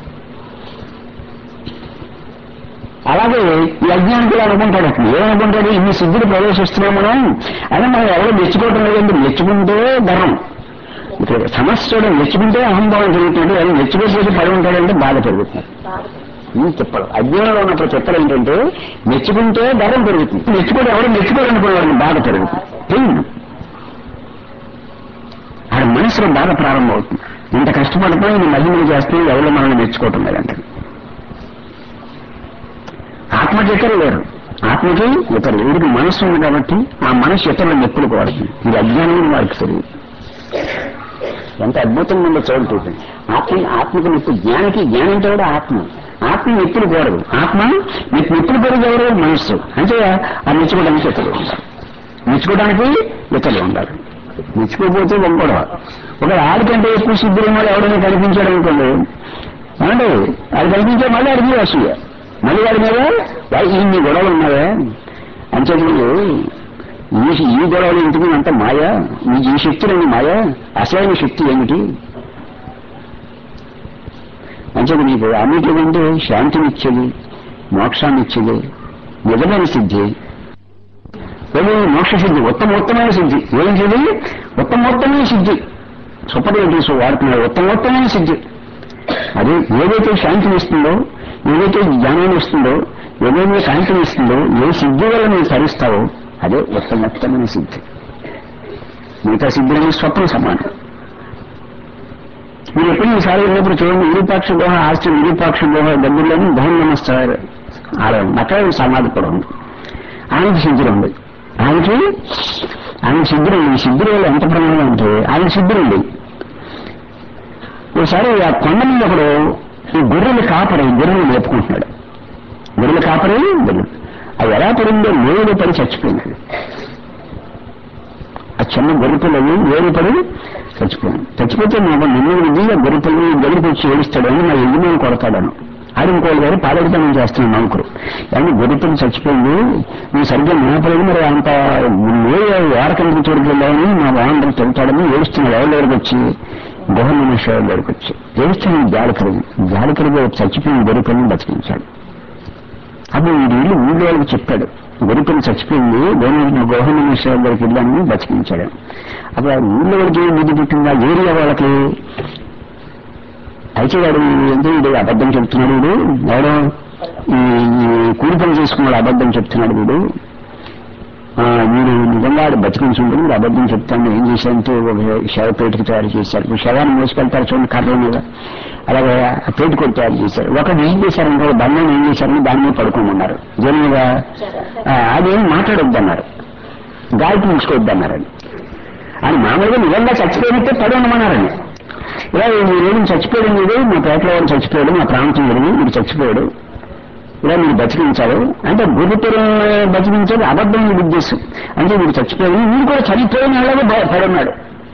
అలాగే ఈ అజ్ఞానికి అనుకుంటాడు, ఏమనుకుంటాడు, ఇన్ని సిద్ధులు ప్రవేశిస్తున్నాం మనం అని మనం ఎవరో మెచ్చుకోవటం లేదండి. మెచ్చుకుంటే గర్వం. ఇక్కడ సమస్య మెచ్చుకుంటే అహంభావం జరుగుతుంది, అది మెచ్చుకోకపోతే పడి ఉంటాడంటే బాధ పెరుగుతుంది. చెప్పడం అజ్ఞానంలో ఉన్నప్పుడు చెప్పడం ఏంటంటే మెచ్చుకుంటే గర్వం పెరుగుతుంది, మెచ్చుకోవడం ఎవరు మెచ్చుకోవాలనుకునే బాధ పెరుగుతుంది. ఆడ మనసులో బాధ ప్రారంభమవుతుంది. ఇంత కష్టపడిపోయి నేను మహిళలు చేస్తే ఎవరు మనల్ని మెచ్చుకోవటం లేదంటే. ఆత్మకి ఇతరులు లేరు, ఆత్మకి ఇతరులు వీరికి మనస్సు ఉంది కాబట్టి ఆ మనస్సు ఇతరులను ఎప్పుడు కోరుతుంది. ఇది అజ్ఞానం వారికి తెలియదు. ఎంత అద్భుతంగా ఉందో చూడండి. ఆత్మకి నిప్పు, జ్ఞానికి జ్ఞానం అంటే కూడా ఆత్మ ఎప్పుడు కోరదు. ఆత్మ మీకు ఎప్పుడు కోరేది ఎవరు? మనస్సు. అంటే ఆ మెచ్చుకోవడానికి ఇతరులు ఉండాలి, మెచ్చుకోవడానికి ఇతరులు ఉండాలి. మెచ్చుకోకపోతే గొప్ప ఒక ఆడికంటే ఎక్కువ సిద్ధులు ఉన్నాడు ఎవరైనా కనిపించాడు అనుకోండి, అంటే అది కనిపించే మళ్ళీ అడిగి వస్తుంది, మళ్ళీ వాడి మీద ఇన్ని గొడవలు ఉన్నాయా అంచేది ఈ గొడవలు ఎందుకు అంత మాయా, నీకు ఈ శక్తులన్నీ మాయా, అసలైన శక్తి ఏమిటి అంచేది నీకు అన్నిటికంటే శాంతినిచ్చేది, మోక్షాన్ని ఇచ్చేది నిజమైన సిద్ధి, మోక్ష సిద్ధి, ఉత్తమోత్తమైన సిద్ధి. ఏం సిద్ధి? ఉత్తమోత్తమైన సిద్ధి. సూపర్లేటివ్స్ వాడుతున్నాడు. ఉత్తమోత్తమైన సిద్ధి అది ఏదైతే శాంతిని ఇస్తుందో, ఏదైతే జ్ఞానాన్ని ఇస్తుందో, ఏదైతే శాంతిని ఇస్తుందో, ఏ సిద్ధి వల్ల నువ్వు సరిస్తావో అదే ఉత్తమోత్తమైన సిద్ధి. మిగతా సిద్ధులని స్వప్న సమానం. మీరు ఎప్పుడు ఈసారి వెళ్ళినప్పుడు చూడండి, విరూపాక్ష గుహ, ఆశ్చర్య విరూపాక్ష గుహ దగ్గరలోని బహుళ నమస్కారం ఆలయం, అక్కడ సమాధి కూడా ఉంది. ఆయనకి సిద్ధులు ఉంది. ఆయన సిద్ధులు ఉంది. సిద్ధుల వల్ల ఎంత ప్రమాదం అంటే ఆయన సిద్ధులు ఉంది. ఒకసారి ఆ కొండ మీద ఒకడు ఈ గొర్రెలు మేపుకుంటున్నాడు. గొర్రెల కాపరి అది ఎలా పడిందో వేరు పడి చచ్చిపోయింది. ఆ చిన్న గొర్రెపిల్లలు వేరు పడి చచ్చిపోతే నాకు నిన్నది ఆ గొర్రెపిల్లలు దగ్గరికి వచ్చి ఏడుస్తాడని నా యజమాని కొడతాడను. అది ఇంకోటి గారు పాలడితనం చేస్తున్నాను నౌకరు. కానీ గొర్రెపిల్ల చచ్చిపోయింది, నువ్వు సరిగ్గా మేపలేదు, మరి అంత వారకందుకు చూడగలని మా వాహనం తిరుగుతాడని ఏడుస్తున్నాడు. ఎవరి దగ్గరికి వచ్చి గృహమనుష్య దగ్గరికి వచ్చి ఏడుస్తున్నాడు. జాలి కలిగి చచ్చిపోయిన గొర్రెపిల్లని బతికించాడు. అప్పుడు వీళ్ళు ఊళ్ళో వాళ్ళకి చెప్పాడు, గొర్రెపిల్ల చచ్చిపోయింది, గృహమనుష్య దగ్గరికి వెళ్ళామని బతికించాడు. అప్పుడు ఆ ఊళ్ళో వాళ్ళకి బుద్ధి పుట్టింది, ఆ ఏరియా వాళ్ళకి. అయితే వాడు ఏంటో వీడు అబద్ధం చెప్తున్నాడు, వీడు ఎవడో ఈ కూలి పని చేసుకున్నాడు, అబద్ధం చెప్తున్నాడు వీడు. మీరు నిజంగా ఆడు బతికించుంటే మీరు అబద్ధం చెప్తాను. ఏం చేశారంటే ఒక శవపేటకి తయారు చేశారు. శవాన్ని మోసుకెళ్తారు చూడండి కర్ర మీద, అలాగే ఆ పేటకొట్టి తయారు చేశారు. ఒకటి ఏం చేశారంటే బంధం ఏం చేశారని దాని మీద పడుకోమన్నారు. దేని మీద? అదేం మాట్లాడొద్దన్నారు, గాలికి ముసుకోవద్దన్నారని. అని మామూలుగా నిజంగా చచ్చిపోయినట్టే పడి ఉండమన్నారని. ఇలా మీరేం చచ్చిపోయాడు, మీరు మా పేటలో వాడు చచ్చిపోయాడు, మా ప్రాంతం జరిగి మీరు చచ్చిపోయాడు, ఇలా మీరు బతికించారు అంటే గురుపురంలో బతికించేది అబద్ధం ఉద్దేశం. అంటే మీరు చచ్చిపోయాడు, మీరు కూడా చనిపోయిన అలాగే పడున్నాడు.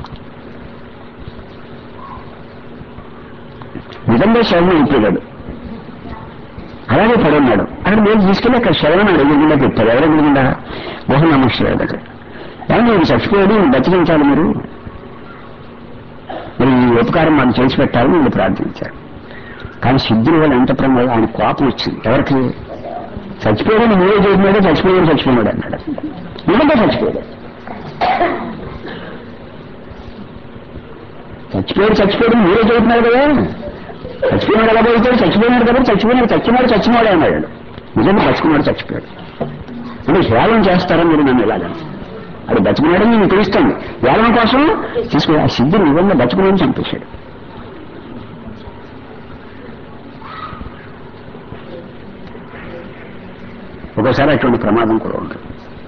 నిజంగా శవం అయిపోయాడు, అలాగే పడున్నాడు. అక్కడ మీరు తీసుకెళ్ళి అక్కడ శవం అడిగిందా పెట్టారు. ఎవరు అడిగిందా? బహు నమస్కారం దగ్గర. కానీ మీరు చచ్చిపోయాడు, మీరు బతికించాలి, మీరు మరి ఈ ఉపకారం మనం చేసి పెట్టాలని వీళ్ళు ప్రార్థించారు. కానీ సిద్ధుల వల్ల ఎంత ప్రమాదం, ఆయన కోపం వచ్చింది. ఎవరికి? చచ్చిపోయాడని మీరే చెప్పినాడు, చచ్చిపోయాడు అన్నాడు. నిజంగా చచ్చిపోయాడు మీరే చెబుతున్నారు కదా, చచ్చిపోయినాడు ఎలా పోతాడు, చచ్చిపోయినాడు కదా, చచ్చినాడు అన్నాడు. నిజంగా చచ్చిపోయాడు అంటే హేళన చేస్తారా మీరు నన్ను ఇలాగా? అది బతుకున్నాడని నేను తెలుస్తాను, హేళన కోసం తీసుకుని ఆ సిద్ధుడు నిజంగా బతుకుని చంపేశాడు. ఒక్కోసారి అటువంటి ప్రమాదం కూడా ఉంటుంది.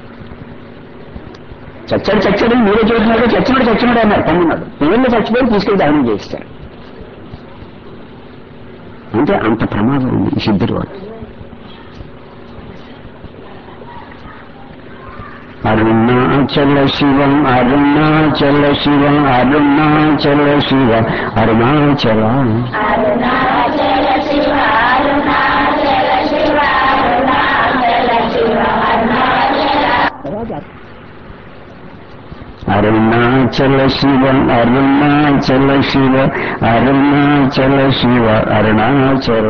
చచ్చాడు మీరే చూస్తున్నాడు, చచ్చినాడు అన్నారు తమ్మున్నాడు. ఎవరిని చచ్చిపోయి తీసుకెళ్లి దహనం చేయిస్తారు. అంటే అంత ప్రమాదం ఉంది ఈ సిద్ధుడు వాళ్ళు. అరుణాచల శివం అరుణాచల శివం అరుణాచల శివ అరుణాచల అరుణాచల శివం అరుణాచల శివ అరుణాచల శివ అరుణాచల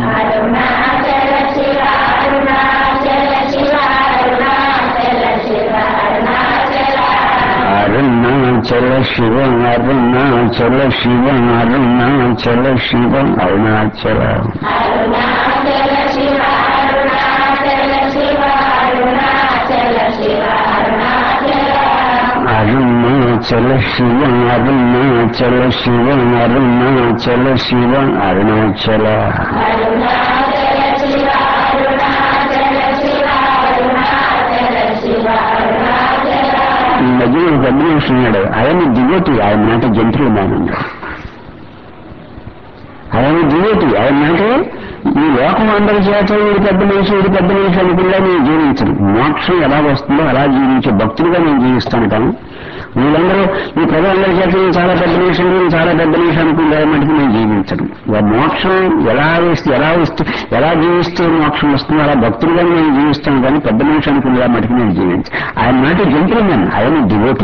అరుణాచల శివం అరుణాచల శివం అరుణాచల శివం అరుణాచల అరుణాచల శివం అరుణాచల శివం అరుణాచల శివం అరుణాచల ఈ మధ్యలో ఒక అభినేషన్ ఉన్నాడు. ఆయన దిగోటి, ఆయన మాట జంతువులు మానన్నాడు. ఆయన దిగోటి, ఆయన మాట ఈ లోకం అందరి చేత వీడి పెద్ద మనిషి అనుకున్నా నేను జీవించను. మోక్షం ఎలా వస్తుందో అలా జీవించే భక్తులుగా నేను జీవిస్తాను. కానీ వీళ్ళందరూ ఈ ప్రజలందరి చేత నేను చాలా పెద్ద మనిషి అనుకుంటే మటుకు నేను జీవించను. మోక్షం ఎలా జీవిస్తే మోక్షం వస్తుందో అలా భక్తులుగా నేను జీవిస్తాను. కానీ పెద్ద మనిషి అనుకుంటే మటుకు నేను జీవించను. ఆయన మాట జంతువులు, ఆయన డివోటీ.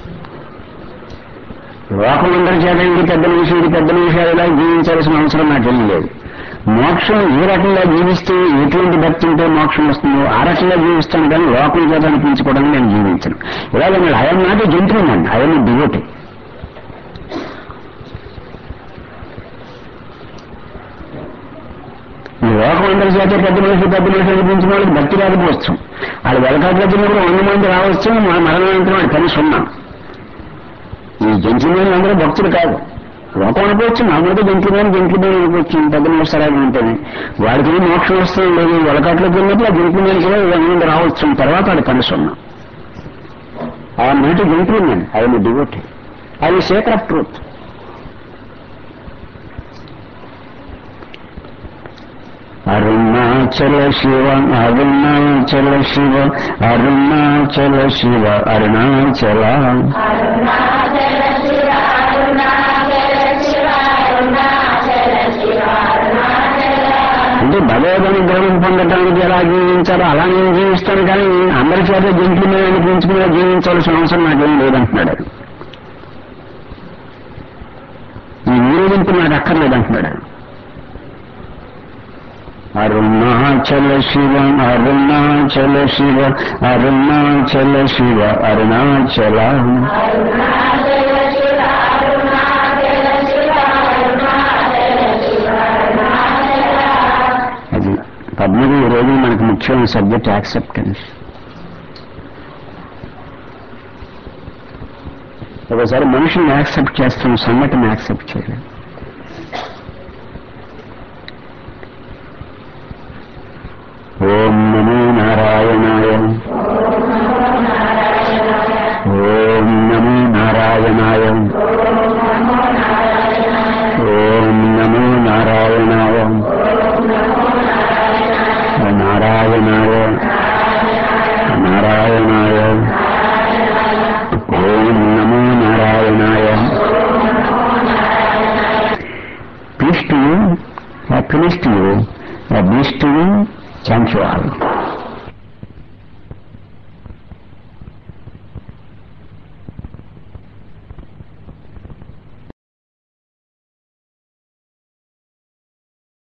లోకం అందరి చేత వీడి పెద్ద మనిషి ఇలా జీవించాల్సిన అవసరం నాకు లేదు. మోక్షం ఏ రకంగా జీవిస్తే ఎటువంటి భక్తి ఉంటే మోక్షం వస్తుందో ఆ రకంగా జీవిస్తాను. కానీ లోకం చేత అనిపించుకోవడానికి నేను జీవించను. ఇలాగ ఆయన మాట జంతువులు, ఆయన డివోటీ. ఈ లోకం అందరి చేత పెద్ద మనిషి అనిపించిన వాళ్ళకి భక్తి రాకపోవచ్చు. వాళ్ళు వెలకాకపోతున్నప్పుడు 100 మంది రావచ్చు, మా మరణానంతరం వాడి పని సున్నా. ఈ జంతువులు అందరూ భక్తులు కాదు. లోకం అనుకోవచ్చు, మామూలుగా జంతువులు అనుకోవచ్చు. పెద్ద మనుషులు ఉంటేనే వాడికి మోక్షం వస్తుంది లేదు. వెలకాట్లోకి వెళ్ళినప్పుడు ఆ జంతువులు కూడా 100 మంది రావచ్చు. తర్వాత వాడి పని సున్నా. ఆయన మాట జంతువులు, ఆయన డివోటీ, ఆయన seeker of truth. Arunachala Shiva Arunachala Shiva Arunachala Shiva Arunachala అంటే భగవదనుగ్రహం పొందడానికి ఎలా జీవించాలో అలా నేను జీవిస్తాను. కానీ అందరి చేత జంతువులు మీద అనిపించుకునే జీవించాల్సిన అవసరం నాకేం లేదంటున్నాడు. ఈ ఊరేగింపు నాకు అక్కర్లేదంటున్నాడు. అరుణాచల శివ అరుణాచల శివ అరుణాచల శివ అరుణాచల అది పద్మజీ. ఈరోజు మనకు ముఖ్యమైన సబ్జెక్ట్ యాక్సెప్టెన్స్. ఒకసారి మనిషిని యాక్సెప్ట్ చేస్తాం, సంఘటన యాక్సెప్ట్ చేయలేదు. ఓం నమో నారాయణాయ ఓం నమో నారాయణాయ ఓం నమో నారాయణాయ నారాయణాయ నారాయణాయ ఓం నమో నారాయణాయ. Peace to you, happiness to you, a bliss to you. Thank you all.